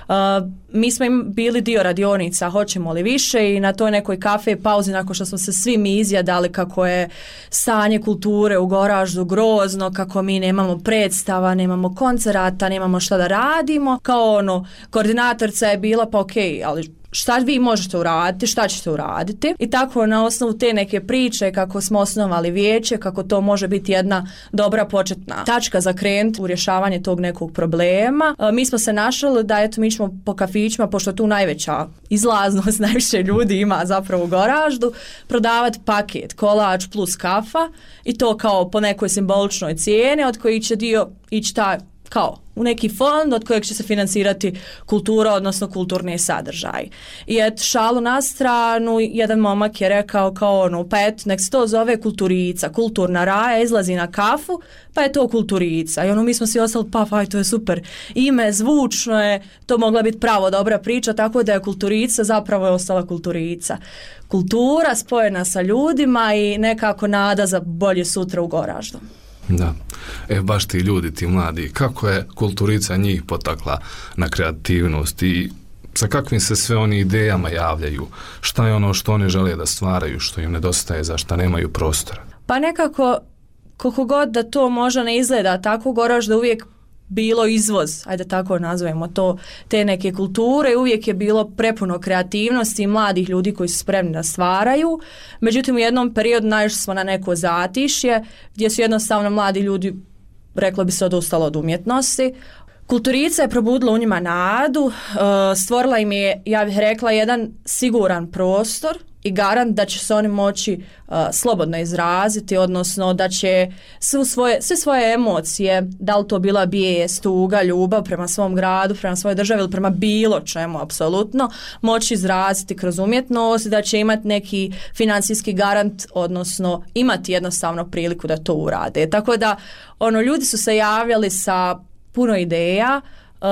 Mi smo bili dio radionica Hoćemo li više i na toj nekoj kafe pauzi nakon što smo se svi mi izjadali kako je stanje kulture u Goraždu grozno, kako mi nemamo predstava, nemamo koncerata, nemamo šta da radimo. Kao koordinatorica je bila pa okej, ali šta vi možete uraditi, šta ćete uraditi. I tako na osnovu te neke priče kako smo osnovali vijeće, kako to može biti jedna dobra početna tačka za krenuti u rješavanje tog nekog problema. Mi smo se našli da mi ćemo po kafićima, pošto tu najveća izlaznost, najviše ljudi ima zapravo u Goraždu, prodavati paket kolač plus kafa i to kao po nekoj simboličnoj cijeni od koji će dio ići kao u neki fond od kojeg će se financirati kultura, odnosno kulturni sadržaj. I šalu na stranu, jedan momak je rekao pa nek se to zove Kulturica, kulturna raja, izlazi na kafu, pa je to Kulturica. I mi smo svi ostali, pa to je super ime, zvučno je, to mogla biti pravo dobra priča, tako da je Kulturica zapravo je ostala Kulturica. Kultura spojena sa ljudima i nekako nada za bolje sutra u Goraždu. Da. Baš ti ljudi, ti mladi, kako je Kulturica njih potakla na kreativnost i sa kakvim se sve oni idejama javljaju? Šta je ono što oni žele da stvaraju, što im nedostaje, za šta nemaju prostora? Pa nekako, koliko god da to možda ne izgleda tako, Goražda uvijek bilo izvoz, ajde tako nazovemo to, te neke kulture, uvijek je bilo prepuno kreativnosti i mladih ljudi koji su spremni da stvaraju. Međutim, u jednom periodu naišli smo na neko zatišje gdje su jednostavno mladi ljudi, reklo bi se, odustalo od umjetnosti. Kulturica je probudila u njima nadu, stvorila im je, ja bih rekla, jedan siguran prostor i garant da će se oni moći slobodno izraziti, odnosno da će sve svoje emocije, da li to bila bijes, tuga, ljubav prema svom gradu, prema svojoj državi ili prema bilo čemu apsolutno, moći izraziti kroz umjetnost, da će imati neki financijski garant, odnosno imati jednostavno priliku da to urade. Tako da ljudi su se javljali sa puno ideja.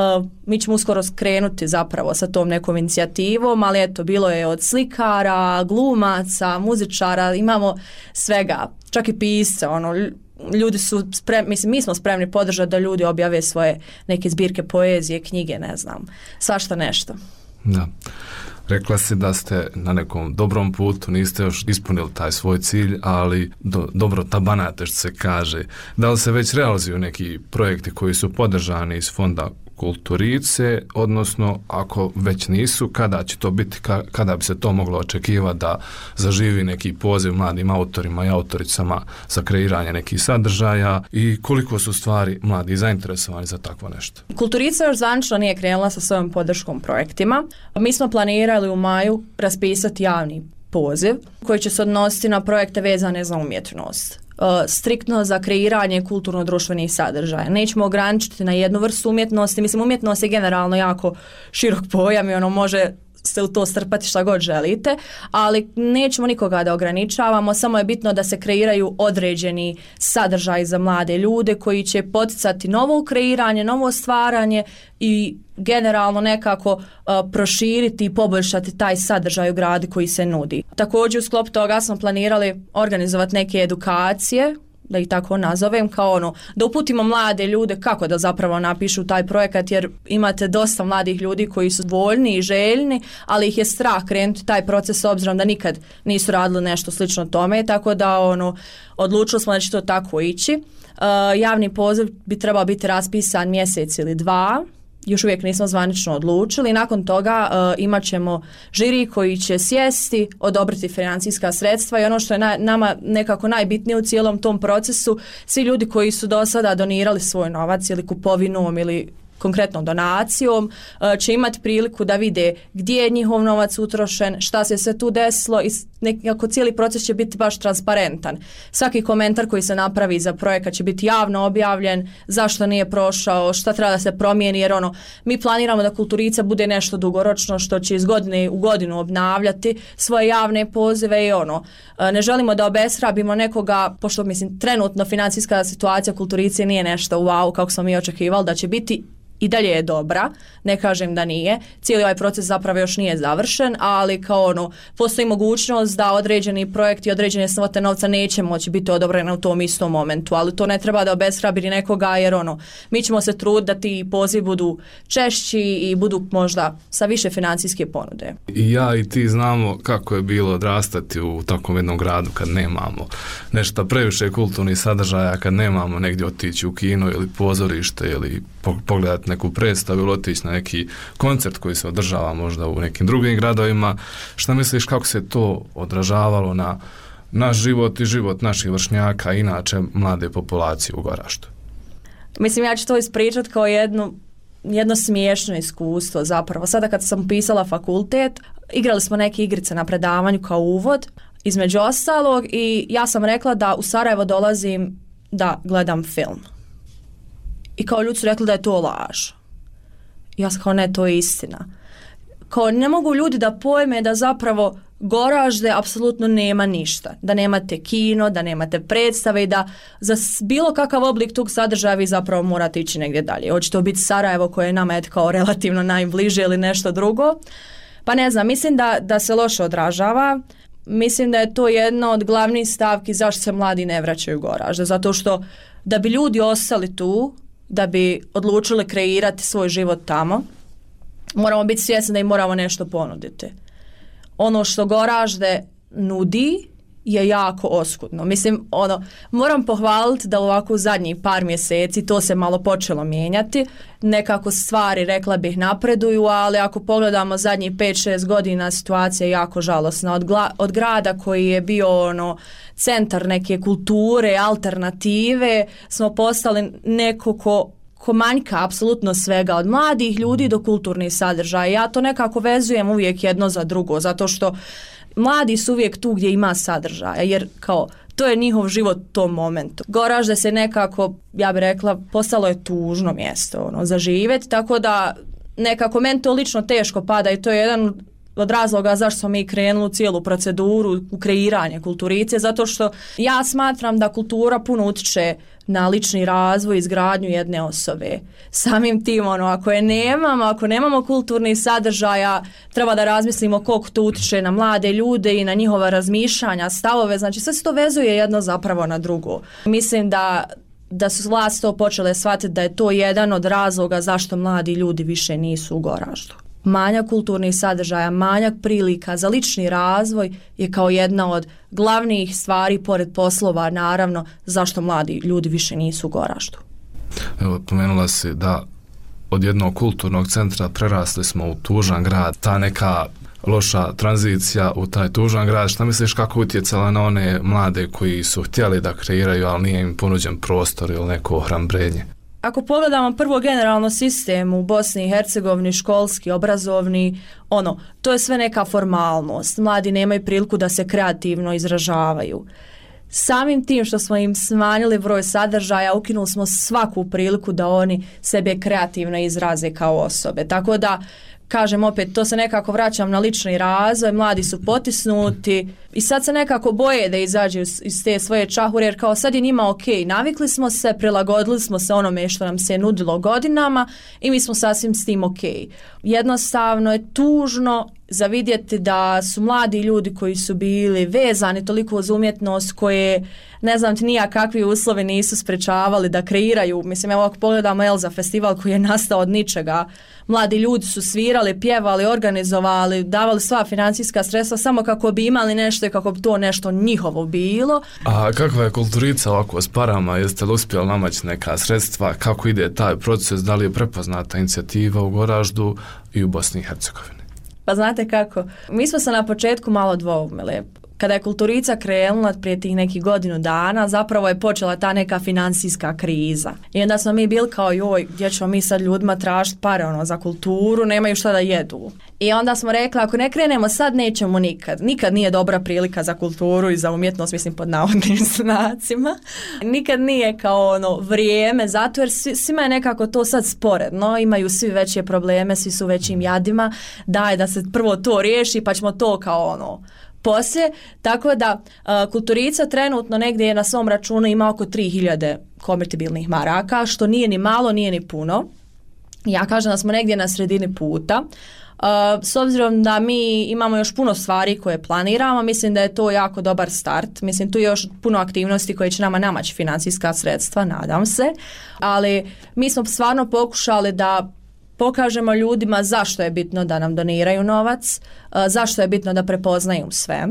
Mi ćemo uskoro skrenuti zapravo sa tom nekom inicijativom, ali eto, bilo je od slikara, glumaca, muzičara, imamo svega, čak i pisca, ljudi su spremni, mislim, mi smo spremni podržati da ljudi objave svoje neke zbirke poezije, knjige, ne znam, svašta nešto. Da. Rekla si da ste na nekom dobrom putu, niste još ispunili taj svoj cilj, ali dobro tabanate, što se kaže. Da li se već realizuju neki projekti koji su podržani iz fonda Kulturice, odnosno ako već nisu, kada će to biti, kada bi se to moglo očekivati da zaživi neki poziv mladim autorima i autoricama za kreiranje nekih sadržaja i koliko su stvari mladi zainteresovani za takvo nešto? Kulturica još zvanično nije krenula sa svojom podrškom projektima. Mi smo planirali u maju raspisati javni poziv koji će se odnositi na projekte vezane za umjetnost. Striktno za kreiranje kulturno-društvenih sadržaja. Nećemo ograničiti na jednu vrstu umjetnosti. Mislim, umjetnost je generalno jako širok pojam i može se u to strpati šta god želite, ali nećemo nikoga da ograničavamo, samo je bitno da se kreiraju određeni sadržaji za mlade ljude koji će poticati novo kreiranje, novo stvaranje i generalno nekako proširiti i poboljšati taj sadržaj u gradu koji se nudi. Također u sklopu toga smo planirali organizovati neke edukacije, da ih tako nazovem, kao da uputimo mlade ljude kako da zapravo napišu taj projekat, jer imate dosta mladih ljudi koji su voljni i željni, ali ih je strah krenuti taj proces s obzirom da nikad nisu radili nešto slično tome, tako da odlučili smo da će to tako ići. Javni poziv bi trebao biti raspisan mjesec ili dva, još uvijek nismo zvanično odlučili. Nakon toga imat ćemo žiri koji će sjesti, odobriti financijska sredstva i ono što je nama nekako najbitnije u cijelom tom procesu, svi ljudi koji su do sada donirali svoj novac ili kupovinom ili konkretnom donacijom, će imati priliku da vide gdje je njihov novac utrošen, šta se sve tu desilo i nekako cijeli proces će biti baš transparentan. Svaki komentar koji se napravi za projekat će biti javno objavljen, zašto nije prošao, šta treba da se promijeni, jer mi planiramo da Kulturica bude nešto dugoročno što će iz godine u godinu obnavljati svoje javne pozive i ne želimo da obeshrabimo nekoga, pošto mislim trenutno financijska situacija Kulturice nije nešto wow kako smo mi očekivali da će biti. I dalje je dobra, ne kažem da nije, cijeli ovaj proces zapravo još nije završen, ali kao postoji mogućnost da određeni projekti i određene svote novca neće moći biti odobrene u tom istom momentu, ali to ne treba da obeshrabri nekoga, jer mi ćemo se truditi da ti pozivi budu češći i budu možda sa više financijske ponude. I ja i ti znamo kako je bilo odrastati u takvom jednom gradu kad nemamo nešto previše kulturnih sadržaja, kad nemamo negdje otići u kino ili pozorište ili pogledati neku predstavu ili otići na neki koncert koji se održava možda u nekim drugim gradovima. Šta misliš kako se to odražavalo na naš život i život naših vršnjaka i inače mlade populacije u Goraždu? Mislim, ja ću to ispričati kao jedno smiješno iskustvo zapravo. Sada kad sam pisala fakultet, igrali smo neke igrice na predavanju kao uvod, između ostalog, i ja sam rekla da u Sarajevo dolazim da gledam film. I kao ljudi su rekli da je to laž. Ja sam kao ne, to je istina. Kao ne mogu ljudi da pojme da zapravo Goražde apsolutno nema ništa. Da nemate kino, da nemate predstave i da za bilo kakav oblik tog sadržaja vi zapravo morate ići negdje dalje. Hoće to biti Sarajevo koje je nama kao relativno najbliže ili nešto drugo. Pa ne znam, mislim da se loše odražava. Mislim da je to jedna od glavnih stavki zašto se mladi ne vraćaju u Goražde. Zato što da bi ljudi ostali tu, da bi odlučili kreirati svoj život tamo, moramo biti svjesni da im moramo nešto ponuditi. Ono što Goražde nudi je jako oskudno. Mislim, moram pohvaliti da ovako u zadnjih par mjeseci to se malo počelo mijenjati. Nekako stvari, rekla bih, napreduju, ali ako pogledamo zadnjih 5-6 godina, situacija je jako žalosna. Od grada koji je bio centar neke kulture, alternative, smo postali neko ko manjka apsolutno svega, od mladih ljudi do kulturnih sadržaja. Ja to nekako vezujem uvijek jedno za drugo, zato što mladi su uvijek tu gdje ima sadržaja, jer kao to je njihov život u tom momentu. Goražde se nekako, ja bih rekla, postalo je tužno mjesto za živjeti, tako da nekako meni to lično teško pada i to je jedan od razloga zašto smo mi krenuli u cijelu proceduru u kreiranje kulturice, zato što ja smatram da kultura puno utiče na lični razvoj i izgradnju jedne osobe. Samim tim, ako nemamo kulturnih sadržaja, treba da razmislimo koliko to utiče na mlade ljude i na njihova razmišljanja, stavove, znači sve se to vezuje jedno zapravo na drugo. Mislim da su vlasti to počele shvatiti da je to jedan od razloga zašto mladi ljudi više nisu u Goraždu. Manjak kulturnih sadržaja, manjak prilika za lični razvoj je kao jedna od glavnih stvari, pored poslova, naravno, zašto mladi ljudi više nisu u Goraždu. Evo, pomenula si da od jednog kulturnog centra prerasli smo u tužan grad. Ta neka loša tranzicija u taj tužan grad, šta misliš kako utjecala na one mlade koji su htjeli da kreiraju, ali nije im ponuđen prostor ili neko ohrabrenje? Ako pogledamo prvo generalno sistem u Bosni i Hercegovini, školski, obrazovni, to je sve neka formalnost. Mladi nemaju priliku da se kreativno izražavaju. Samim tim što smo im smanjili broj sadržaja, ukinuli smo svaku priliku da oni sebe kreativno izraze kao osobe. Tako da, kažem opet, to se nekako vraćam na lični razvoj, mladi su potisnuti i sad se nekako boje da izađu iz te svoje čahure, jer kao sad je njima ok, navikli smo se, prilagodili smo se onome što nam se nudilo godinama i mi smo sasvim s tim ok. Jednostavno je tužno za vidjeti da su mladi ljudi koji su bili vezani toliko uz umjetnost, koje ne znam ti nija kakvi uslovi nisu sprečavali da kreiraju. Mislim, evo ako pogledamo Elza festival koji je nastao od ničega, mladi ljudi su svirali, pjevali, organizovali, davali sva financijska sredstva samo kako bi imali nešto i kako bi to nešto njihovo bilo. A kakva je kulturica ovako s parama? Jeste li uspjeli namaći neka sredstva? Kako ide taj proces? Da li je prepoznata inicijativa u Goraždu i u Bosni i Hercegovini? Pa znate kako, mi smo se na početku malo dvoumili. Kada je kulturica krenula prije tih nekih godinu dana, zapravo je počela ta neka financijska kriza. I onda smo mi bili kao, joj, gdje ćemo mi sad ljudima tražiti pare za kulturu, nemaju šta da jedu. I onda smo rekli, ako ne krenemo sad, nećemo nikad. Nikad nije dobra prilika za kulturu i za umjetnost, mislim pod navodnim znacima. Nikad nije kao vrijeme, zato jer svima je nekako to sad sporedno, imaju svi veće probleme, svi su većim jadima, daj da se prvo to riješi pa ćemo to kao poslije, tako da kulturica trenutno negdje je na svom računu ima oko 3000 konvertibilnih maraka, što nije ni malo, nije ni puno. Ja kažem da smo negdje na sredini puta. S obzirom da mi imamo još puno stvari koje planiramo, mislim da je to jako dobar start. Mislim, tu je još puno aktivnosti koje će nama namaći financijska sredstva, nadam se. Ali mi smo stvarno pokušali da pokažemo ljudima zašto je bitno da nam doniraju novac, zašto je bitno da prepoznaju sve.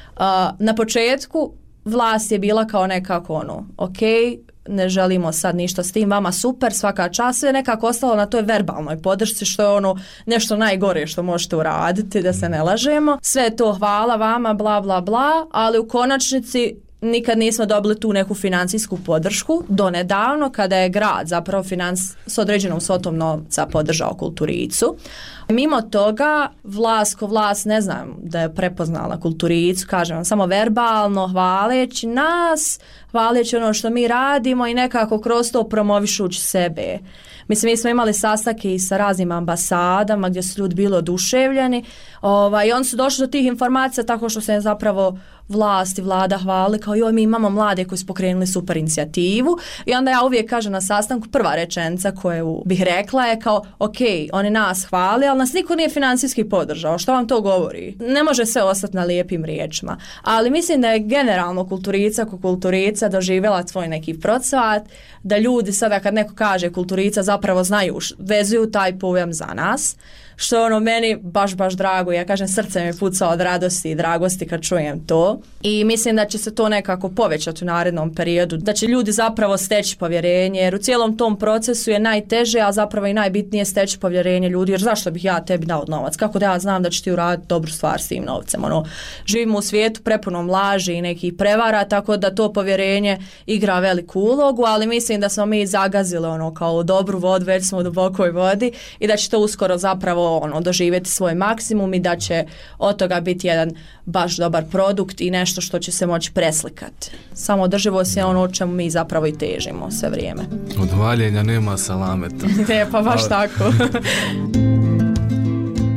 Na početku vlast je bila kao nekako ok, ne želimo sad ništa s tim, vama super, svaka čast, sve nekako ostalo na toj verbalnoj podršci, što je nešto najgore što možete uraditi, da se ne lažemo. Sve je to hvala vama, bla bla bla, ali u konačnici nikad nismo dobili tu neku financijsku podršku do nedavno kada je grad zapravo s određenom svotom novca podržao kulturicu. Mimo toga, vlast ne znam da je prepoznala kulturicu, kažem vam, samo verbalno hvaleći nas, hvaleći ono što mi radimo i nekako kroz to promovišući sebe. Mislim, mi smo imali sastanke i sa raznim ambasadama gdje su ljudi bili oduševljeni i oni su došli do tih informacija tako što se zapravo vlast i vlada hvali kao joj, mi imamo mlade koji su pokrenuli super inicijativu i onda ja uvijek kažem na sastanku, prva rečenica koju bih rekla je kao ok, oni nas hvali, ali nas niko nije financijski podržao, što vam to govori? Ne može sve ostati na lijepim riječima, ali mislim da je generalno kulturica doživjela svoj neki procvat, da ljudi sada kad neko kaže kulturica zapravo znaju, vezuju taj pojam za nas, što je meni baš drago. Ja kažem, srce mi puca od radosti i dragosti kad čujem to. I mislim da će se to nekako povećati u narednom periodu, da će ljudi zapravo steći povjerenje, jer u cijelom tom procesu je najteže, a zapravo i najbitnije steći povjerenje ljudi, jer zašto bih ja tebi dao novac? Kako da ja znam da će ti uraditi dobru stvar s tim novcem? Živimo u svijetu prepunom laži i nekih prevara, tako da to povjerenje igra veliku ulogu, ali mislim da smo mi zagazili kao dobru vodu, već smo u dubokoj vodi i da će to uskoro zapravo doživjeti svoj maksimum i da će od toga biti jedan baš dobar produkt i nešto što će se moći preslikati. Samo održivost je o čemu mi zapravo i težimo sve vrijeme. Od valjenja nema salameta. Pa baš tako.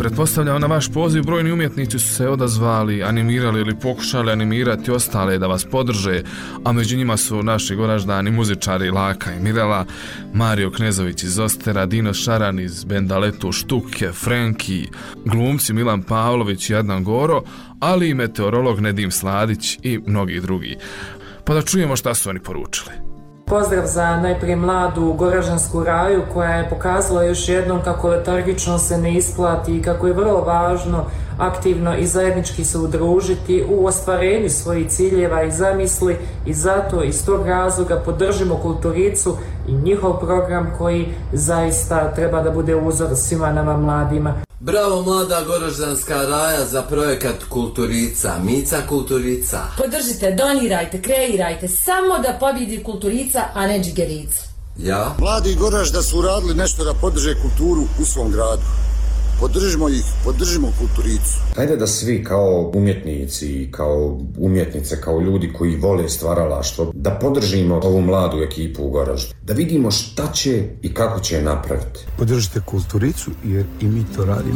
Pretpostavljam na vaš poziv brojni umjetnici su se odazvali, animirali ili pokušali animirati ostale da vas podrže, a među njima su naši Goraždani muzičari Laka i Mirela, Mario Knezović iz Ostera, Dino Šaran iz benda Leto Štuke, Frenki, glumci Milan Pavlović i Adnan Goro, ali i meteorolog Nedim Sladić i mnogi drugi. Pa da čujemo šta su oni poručili. Pozdrav za najprije mladu Goraždansku raju koja je pokazala još jednom kako letargično se ne isplati i kako je vrlo važno aktivno i zajednički se udružiti u ostvarenju svojih ciljeva i zamisli i zato iz tog razloga podržimo Kulturicu i njihov program koji zaista treba da bude uzor svima nama mladima. Bravo mlada Goraždanska raja za projekat Kulturica, Mica Kulturica. Podržite, donirajte, kreirajte, samo da pobjedi Kulturica, a ne džigerica. Ja? Mladi Goražda su uradili nešto da podrže kulturu u svom gradu. Podržimo ih, podržimo Kulturicu. Hajde da svi kao umjetnici, kao umjetnice, kao ljudi koji vole stvaralaštvo, da podržimo ovu mladu ekipu u Goraždu. Da vidimo šta će i kako će je napraviti. Podržite Kulturicu jer i mi to radimo.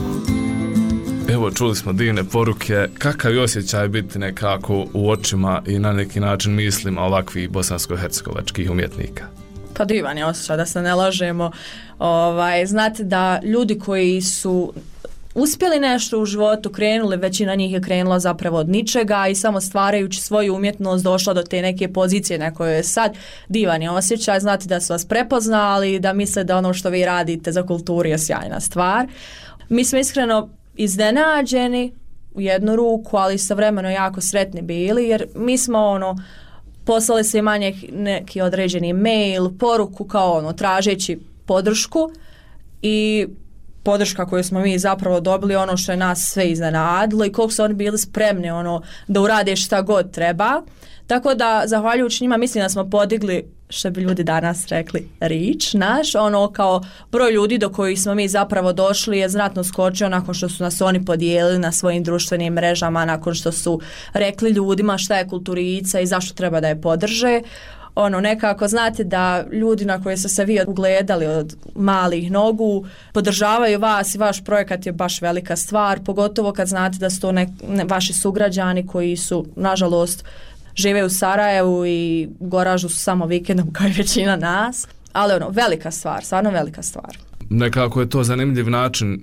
Evo, čuli smo divne poruke. Kakav je osjećaj biti nekako u očima i na neki način mislima ovakvih bosansko-hercegovačkih umjetnika? Pa divan je osjećaj, da se ne lažemo. Znate da ljudi koji su uspjeli nešto u životu, krenuli, većina njih je krenula zapravo od ničega i samo stvarajući svoju umjetnost došla do te neke pozicije na kojoj je sad. Divan je osjećaj, znate da su vas prepoznali, da misle da ono što vi radite za kulturu je sjajna stvar. Mi smo iskreno iznenađeni u jednu ruku, ali istovremeno jako sretni bili, jer mi smo poslali svima neki određeni mail, poruku kao tražeći podršku i podrška koju smo mi zapravo dobili ono što je nas sve iznenadilo i koliko su oni bili spremni da urade šta god treba. Tako da, zahvaljujući njima, mislim da smo podigli, što bi ljudi danas rekli, reach naš, kao broj ljudi do kojih smo mi zapravo došli je znatno skočio nakon što su nas oni podijelili na svojim društvenim mrežama, nakon što su rekli ljudima šta je Kulturica i zašto treba da je podrže. Nekako znate da ljudi na koje ste se vi ugledali od malih nogu podržavaju vas i vaš projekat je baš velika stvar, pogotovo kad znate da su to vaši sugrađani koji su, nažalost, žive u Sarajevu i Goražu su samo vikendom kao i većina nas, ali velika stvar, stvarno velika stvar. Nekako je to zanimljiv način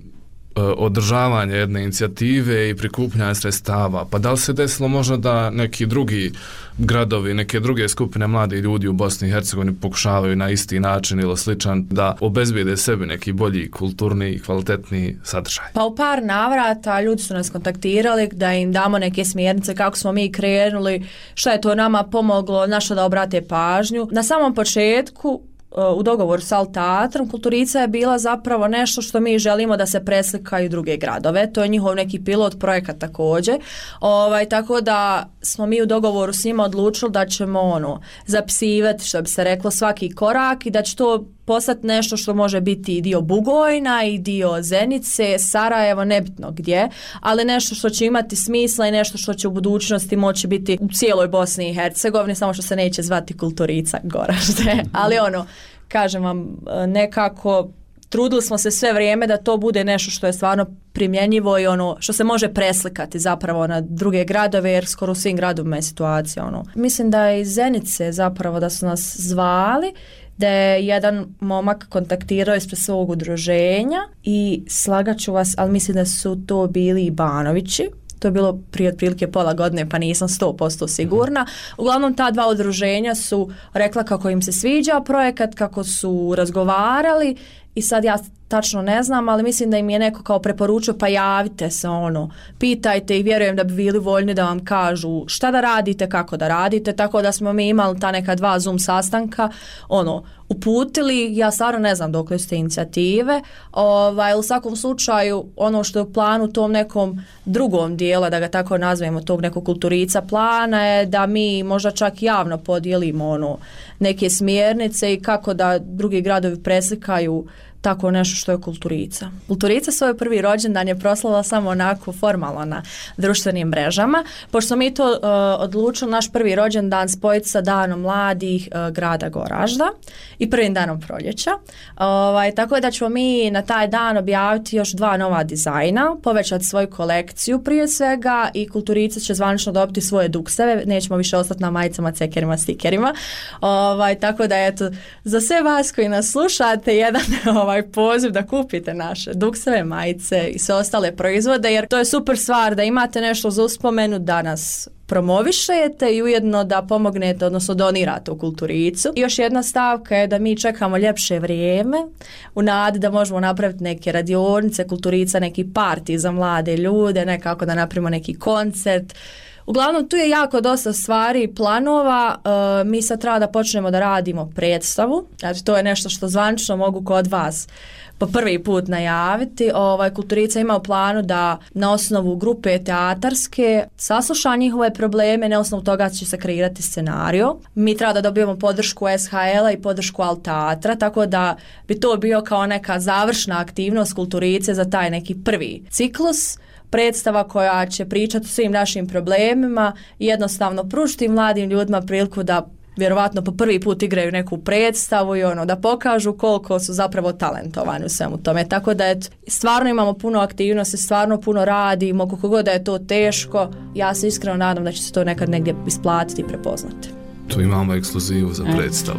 održavanja jedne inicijative i prikupljanja sredstava. Pa da li se desilo možda da neki drugi gradovi, neke druge skupine mladih ljudi u Bosni i Hercegovini pokušavaju na isti način ili sličan da obezbijede sebi neki bolji, kulturni i kvalitetni sadržaj? Pa u par navrata ljudi su nas kontaktirali da im damo neke smjernice kako smo mi krenuli, šta je to nama pomoglo, na što da obrate pažnju. Na samom početku u dogovoru sa Alteatrom, Kulturica je bila zapravo nešto što mi želimo da se preslika i druge gradove. To je njihov neki pilot projekat također. Tako da smo mi u dogovoru s njima odlučili da ćemo zapisivati, što bi se reklo, svaki korak i da će to postati nešto što može biti i dio Bugojna i dio Zenice, Sarajevo, nebitno gdje, ali nešto što će imati smisla i nešto što će u budućnosti moći biti u cijeloj Bosni i Hercegovini, samo što se neće zvati Kulturica Goražde. Ali kažem vam, nekako trudili smo se sve vrijeme da to bude nešto što je stvarno primjenjivo i što se može preslikati zapravo na druge gradove, jer skoro u svim gradovima je situacija. Mislim da je iz Zenice zapravo da su nas zvali, da je jedan momak kontaktirao ispred svog udruženja i slagat ću vas, ali mislim da su to bili i Banovići. To je bilo prije otprilike pola godine, pa nisam 100% sigurna. Uglavnom, ta dva udruženja su rekla kako im se sviđa projekat, kako su razgovarali i sad ja tačno ne znam, ali mislim da im je neko kao preporučio pa javite se, pitajte i vjerujem da bi bili voljni da vam kažu šta da radite, kako da radite, tako da smo mi imali ta neka 2 Zoom sastanka, uputili, ja stvarno ne znam dokle su te inicijative, u svakom slučaju ono što je u planu tom nekom drugom dijela, da ga tako nazvemo, tog nekog Kulturica plana je da mi možda čak javno podijelimo neke smjernice i kako da drugi gradovi preslikaju tako nešto što je kulturica. Kulturica svoj prvi rođendan je proslavila samo onako formalno na društvenim mrežama, pošto mi to odlučili naš prvi rođendan spojiti sa danom mladih grada Goražda i prvim danom proljeća. Tako da ćemo mi na taj dan objaviti još 2 nova dizajna, povećati svoju kolekciju prije svega i kulturica će zvanično dobiti svoje dukseve, nećemo više ostati na majicama, cekerima, stikerima. Tako da eto, za sve vas koji nas slušate, jedan poziv da kupite naše dukseve, majice i sve ostale proizvode, jer to je super stvar da imate nešto za uspomenu, da nas promovišete i ujedno da pomognete, odnosno donirate u kulturicu. I još jedna stavka je da mi čekamo ljepše vrijeme u nadi da možemo napraviti neke radionice, kulturica, neki parti za mlade ljude, nekako da napravimo neki koncert. Uglavnom, tu je jako dosta stvari, planova. Mi sad treba da počnemo da radimo predstavu. Znači, to je nešto što zvanično mogu kod vas po prvi put najaviti. Kulturica ima u planu da na osnovu grupe teatarske sasluša njihove probleme, na osnovu toga će se kreirati scenario. Mi treba da dobijemo podršku SHL-a i podršku Alteatra, tako da bi to bio kao neka završna aktivnost kulturice za taj neki prvi ciklus. Predstava koja će pričati o svim našim problemima i jednostavno pružiti mladim ljudima priliku da vjerovatno po prvi put igraju neku predstavu i da pokažu koliko su zapravo talentovani u svemu tome. Tako da stvarno imamo puno aktivnosti, stvarno puno radimo, koliko god da je to teško, ja se iskreno nadam da će se to nekad negdje isplatiti i prepoznati. Tu imamo ekskluzivu za predstavu.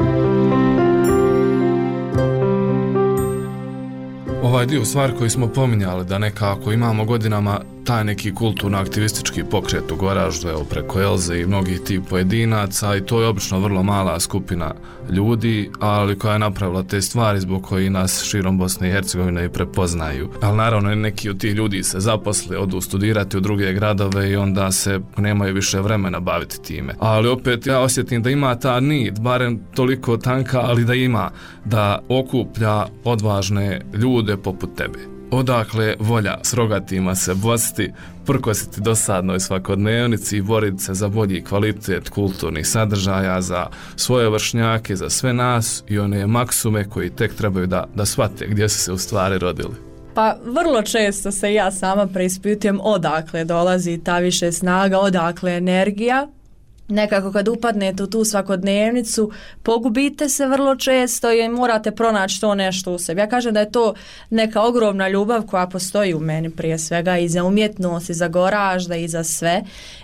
Ovaj dio stvari koji smo pominjali da nekako imamo godinama taj neki kulturno-aktivistički pokret u Goraždu, evo preko Elze i mnogih tih pojedinaca i to je obično vrlo mala skupina ljudi, ali koja je napravila te stvari zbog koji nas širom Bosne i Hercegovine i prepoznaju. Ali naravno neki od tih ljudi se zaposle, odu studirati u druge gradove i onda se nemaju više vremena baviti time. Ali opet ja osjetim da ima ta nit, barem toliko tanka, ali da ima, da okuplja odvažne ljude poput tebe. Odakle volja s rogatima se bosti, prkositi dosadnoj svakodnevnici i boriti se za bolji kvalitet kulturnih sadržaja za svoje vršnjake, za sve nas i one maksume koji tek trebaju da shvate gdje su se u stvari rodili. Pa vrlo često se ja sama preispitujem odakle dolazi ta više snaga, odakle energija. Nekako kad upadnete u tu svakodnevnicu, pogubite se vrlo često i morate pronaći to nešto u sebi. Ja kažem da je to neka ogromna ljubav koja postoji u meni prije svega i za umjetnost, i za Goražda, i za sve.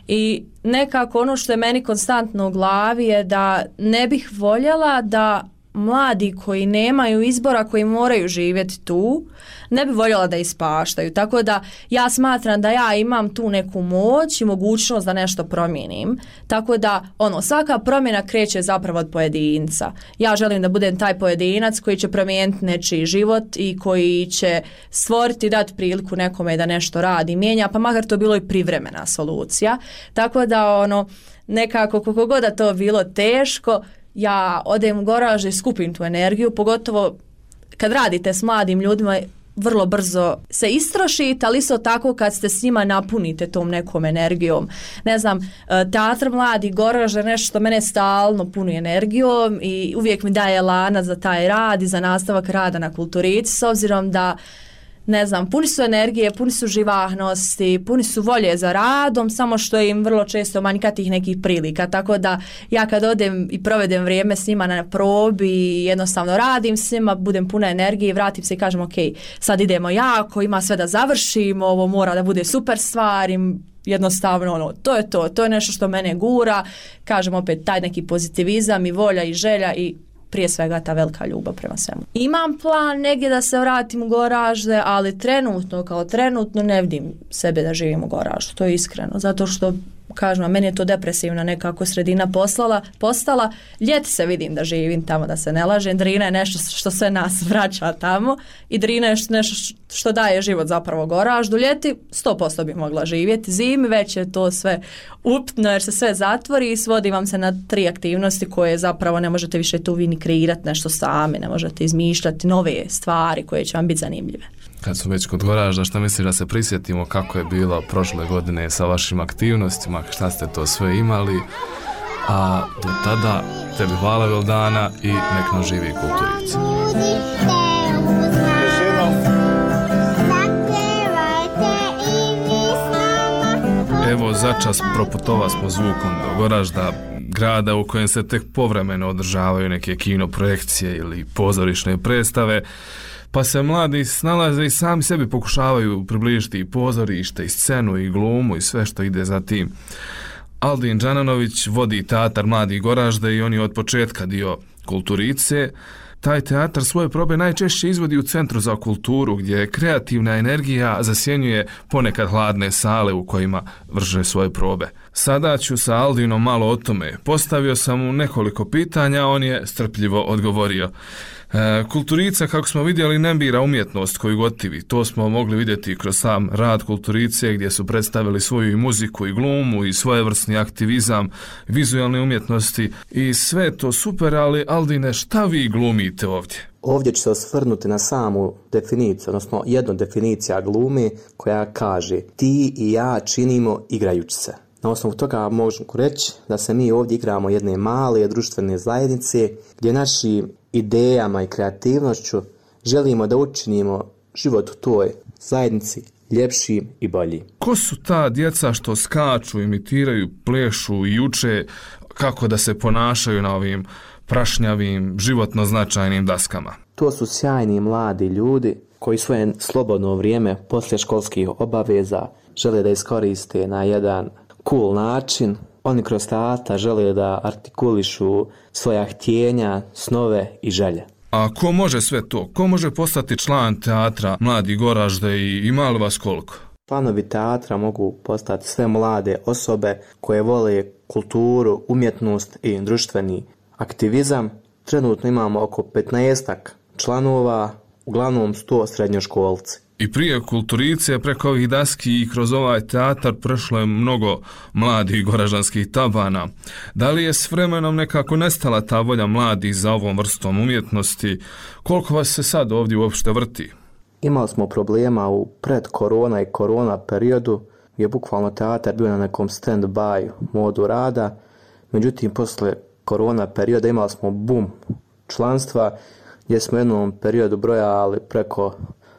I nekako ono što je meni konstantno u glavi je da ne bih voljela da mladi koji nemaju izbora, koji moraju živjeti tu, ne bi voljela da ispaštaju. Tako da ja smatram da ja imam tu neku moć i mogućnost da nešto promijenim. Tako da svaka promjena kreće zapravo od pojedinca. Ja želim da budem taj pojedinac koji će promijeniti nečiji život i koji će stvoriti, dati priliku nekome da nešto radi, mijenja, pa makar to bilo i privremena solucija. Tako da nekako koliko god da to bilo teško, ja odem u Goražde i skupim tu energiju, pogotovo kad radite s mladim ljudima, vrlo brzo se istrošite, ali isto tako kad ste s njima napunite tom nekom energijom. Ne znam, Teatr mladih Goražda je nešto što mene stalno puni energijom i uvijek mi daje elana za taj rad i za nastavak rada na kulturici, s obzirom da ne znam, puni su energije, puni su živahnosti, puni su volje za radom, samo što im vrlo često manjka tih nekih prilika. Tako da ja kad odem i provedem vrijeme s njima na probi i jednostavno radim s njima, budem puna energije i vratim se i kažem ok, sad idemo jako, ima sve da završimo, ovo mora da bude super stvar i jednostavno to je nešto što mene gura. Kažem opet, taj neki pozitivizam i volja i želja i prije svega ta velika ljubav prema svemu. Imam plan negdje da se vratim u Goražde, ali trenutno ne vidim sebe da živim u Goraždu, to je iskreno, zato što kažem, meni je to depresivna nekako sredina postala. Ljeti se vidim da živim tamo, da se ne lažem. Drina je nešto što sve nas vraća tamo i Drina je nešto što daje život zapravo Goraždu. Ljeti 100% bi mogla živjeti, zimi već je to sve upitno jer se sve zatvori i svodi vam se na 3 aktivnosti koje zapravo ne možete više tu vi ni kreirati nešto sami, ne možete izmišljati nove stvari koje će vam biti zanimljive. Kad su već kod Goražda, šta misliš da se prisjetimo kako je bilo prošle godine sa vašim aktivnostima, šta ste to sve imali, a do tada tebi hvala Vildana i nek nam živi kulturica. Evo, začas proputova smo zvukom do Goražda, grada u kojem se tek povremeno održavaju neke kino projekcije ili pozorišne predstave, pa se mladi snalaze i sami sebi pokušavaju približiti i pozorište, i scenu, i glumu, i sve što ide za tim. Aldin Đananović vodi teatar Mladi Goražde i on je od početka dio Kulturice. Taj teatar svoje probe najčešće izvodi u Centru za kulturu, gdje kreativna energija zasjenjuje ponekad hladne sale u kojima vrše svoje probe. Sada ću sa Aldinom malo o tome. Postavio sam mu nekoliko pitanja, on je strpljivo odgovorio. Kulturica, kako smo vidjeli, ne bira umjetnost koju gotivi. To smo mogli vidjeti kroz sam rad Kulturice, gdje su predstavili svoju i muziku i glumu i svojevrsni aktivizam, vizualne umjetnosti i sve to super, ali Aldine, šta vi glumite ovdje? Ovdje ću se osvrnuti na samu definiciju, odnosno jednu definicija glume koja kaže ti i ja činimo igrajući se. Na osnovu toga možemo reći da se mi ovdje igramo jedne male društvene zajednice gdje našim idejama i kreativnošću želimo da učinimo život u toj zajednici ljepšim i boljim. Ko su ta djeca što skaču, imitiraju, plešu i uče kako da se ponašaju na ovim prašnjavim, životno značajnim daskama? To su sjajni mladi ljudi koji svoje slobodno vrijeme poslije školskih obaveza žele da iskoriste na jedan cool način. Oni kroz teatar žele da artikulišu svoja htjenja, snove i želje. A ko može sve to? Ko može postati član teatra Mladi Goražde i ima li vas koliko? Članovi teatra mogu postati sve mlade osobe koje vole kulturu, umjetnost i društveni aktivizam. Trenutno imamo oko 15-ak članova, uglavnom 100 srednjoškolci. I prije Kulturice, preko ovih daski i kroz ovaj teatar prešlo je mnogo mladih goraždanskih tabana. Da li je s vremenom nekako nestala ta volja mladih za ovom vrstom umjetnosti? Koliko vas se sad ovdje uopšte vrti? Imali smo problema u pred-korona i korona periodu, gdje je bukvalno teatar bio na nekom stand-by modu rada. Međutim, posle korona perioda imali smo boom članstva, gdje smo u jednom periodu brojali preko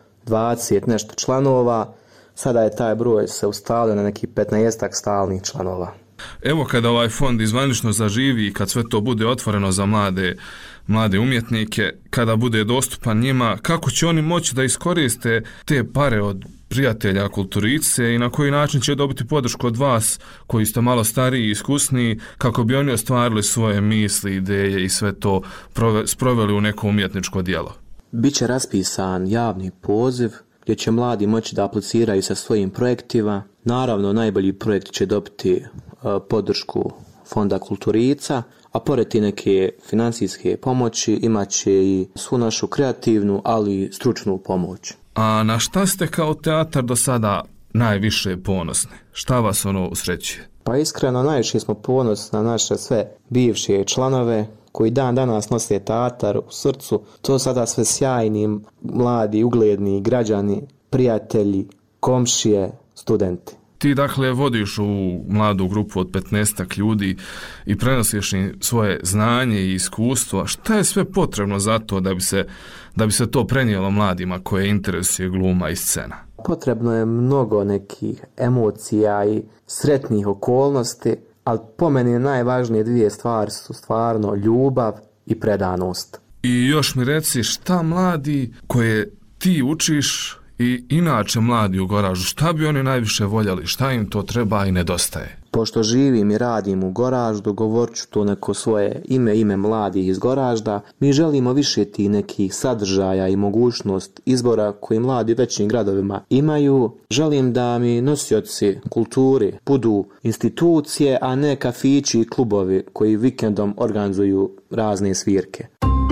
20 nešto članova, sada je taj broj se ustalio na neki 15-ak stalnih članova. Evo kada ovaj fond izvanično zaživi i kad sve to bude otvoreno za mlade umjetnike, kada bude dostupan njima, kako će oni moći da iskoriste te pare od prijatelja Kulturice i na koji način će dobiti podršku od vas koji ste malo stariji i iskusniji kako bi oni ostvarili svoje misli, ideje i sve to sproveli u neko umjetničko djelo? Biće raspisan javni poziv gdje će mladi moći da apliciraju sa svojim projektima. Naravno, najbolji projekt će dobiti podršku Fonda Kulturica, a pored ti neke financijske pomoći imat će i svu našu kreativnu, ali i stručnu pomoć. A na šta ste kao teatar do sada najviše ponosni? Šta vas ono usrećuje? Pa iskreno, najviše smo ponosni na naše sve bivše članove koji dan danas nose teatar u srcu. To sada sve sjajni, mladi, ugledni građani, prijatelji, komšije, studenti. Ti dakle vodiš u mladu grupu od 15 ljudi i prenosiš im svoje znanje i iskustvo. Šta je sve potrebno za to da bi se to prenijelo mladima koje interesuje gluma i scena? Potrebno je mnogo nekih emocija i sretnih okolnosti, ali po meni najvažnije dvije stvari su stvarno ljubav i predanost. I još mi reci, šta mladi koje ti učiš i inače mladi u Goraždu, šta bi oni najviše voljeli, šta im to treba i nedostaje? Pošto živim i radim u Goraždu, govorit ću to neko svoje ime mladih iz Goražda. Mi želimo više ti nekih sadržaja i mogućnost izbora koji mladi u većim gradovima imaju. Želim da mi nosioci kulture budu institucije, a ne kafići i klubovi koji vikendom organizuju razne svirke.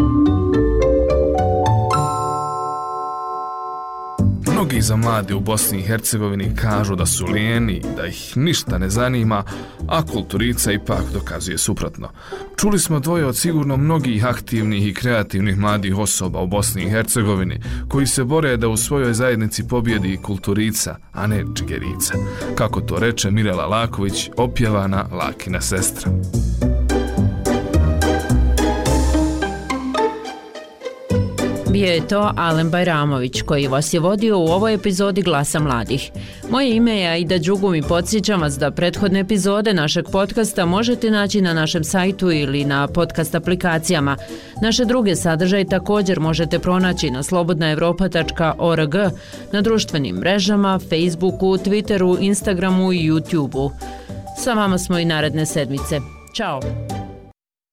Mnogi za mlade u Bosni i Hercegovini kažu da su lijeni, da ih ništa ne zanima, a Kulturica ipak dokazuje suprotno. Čuli smo dvoje od sigurno mnogih aktivnih i kreativnih mladih osoba u Bosni i Hercegovini koji se bore da u svojoj zajednici pobjedi Kulturica, a ne Čigerica. Kako to reče Mirela Laković, opjevana Lakina sestra. Bio je to Alen Bajramović koji vas je vodio u ovoj epizodi Glasa mladih. Moje ime je Aida Đugum i podsjećam vas da prethodne epizode našeg podcasta možete naći na našem sajtu ili na podcast aplikacijama. Naše druge sadržaje također možete pronaći na slobodnaevropa.org, na društvenim mrežama, Facebooku, Twitteru, Instagramu i YouTubeu. Sa vama smo i naredne sedmice. Ćao!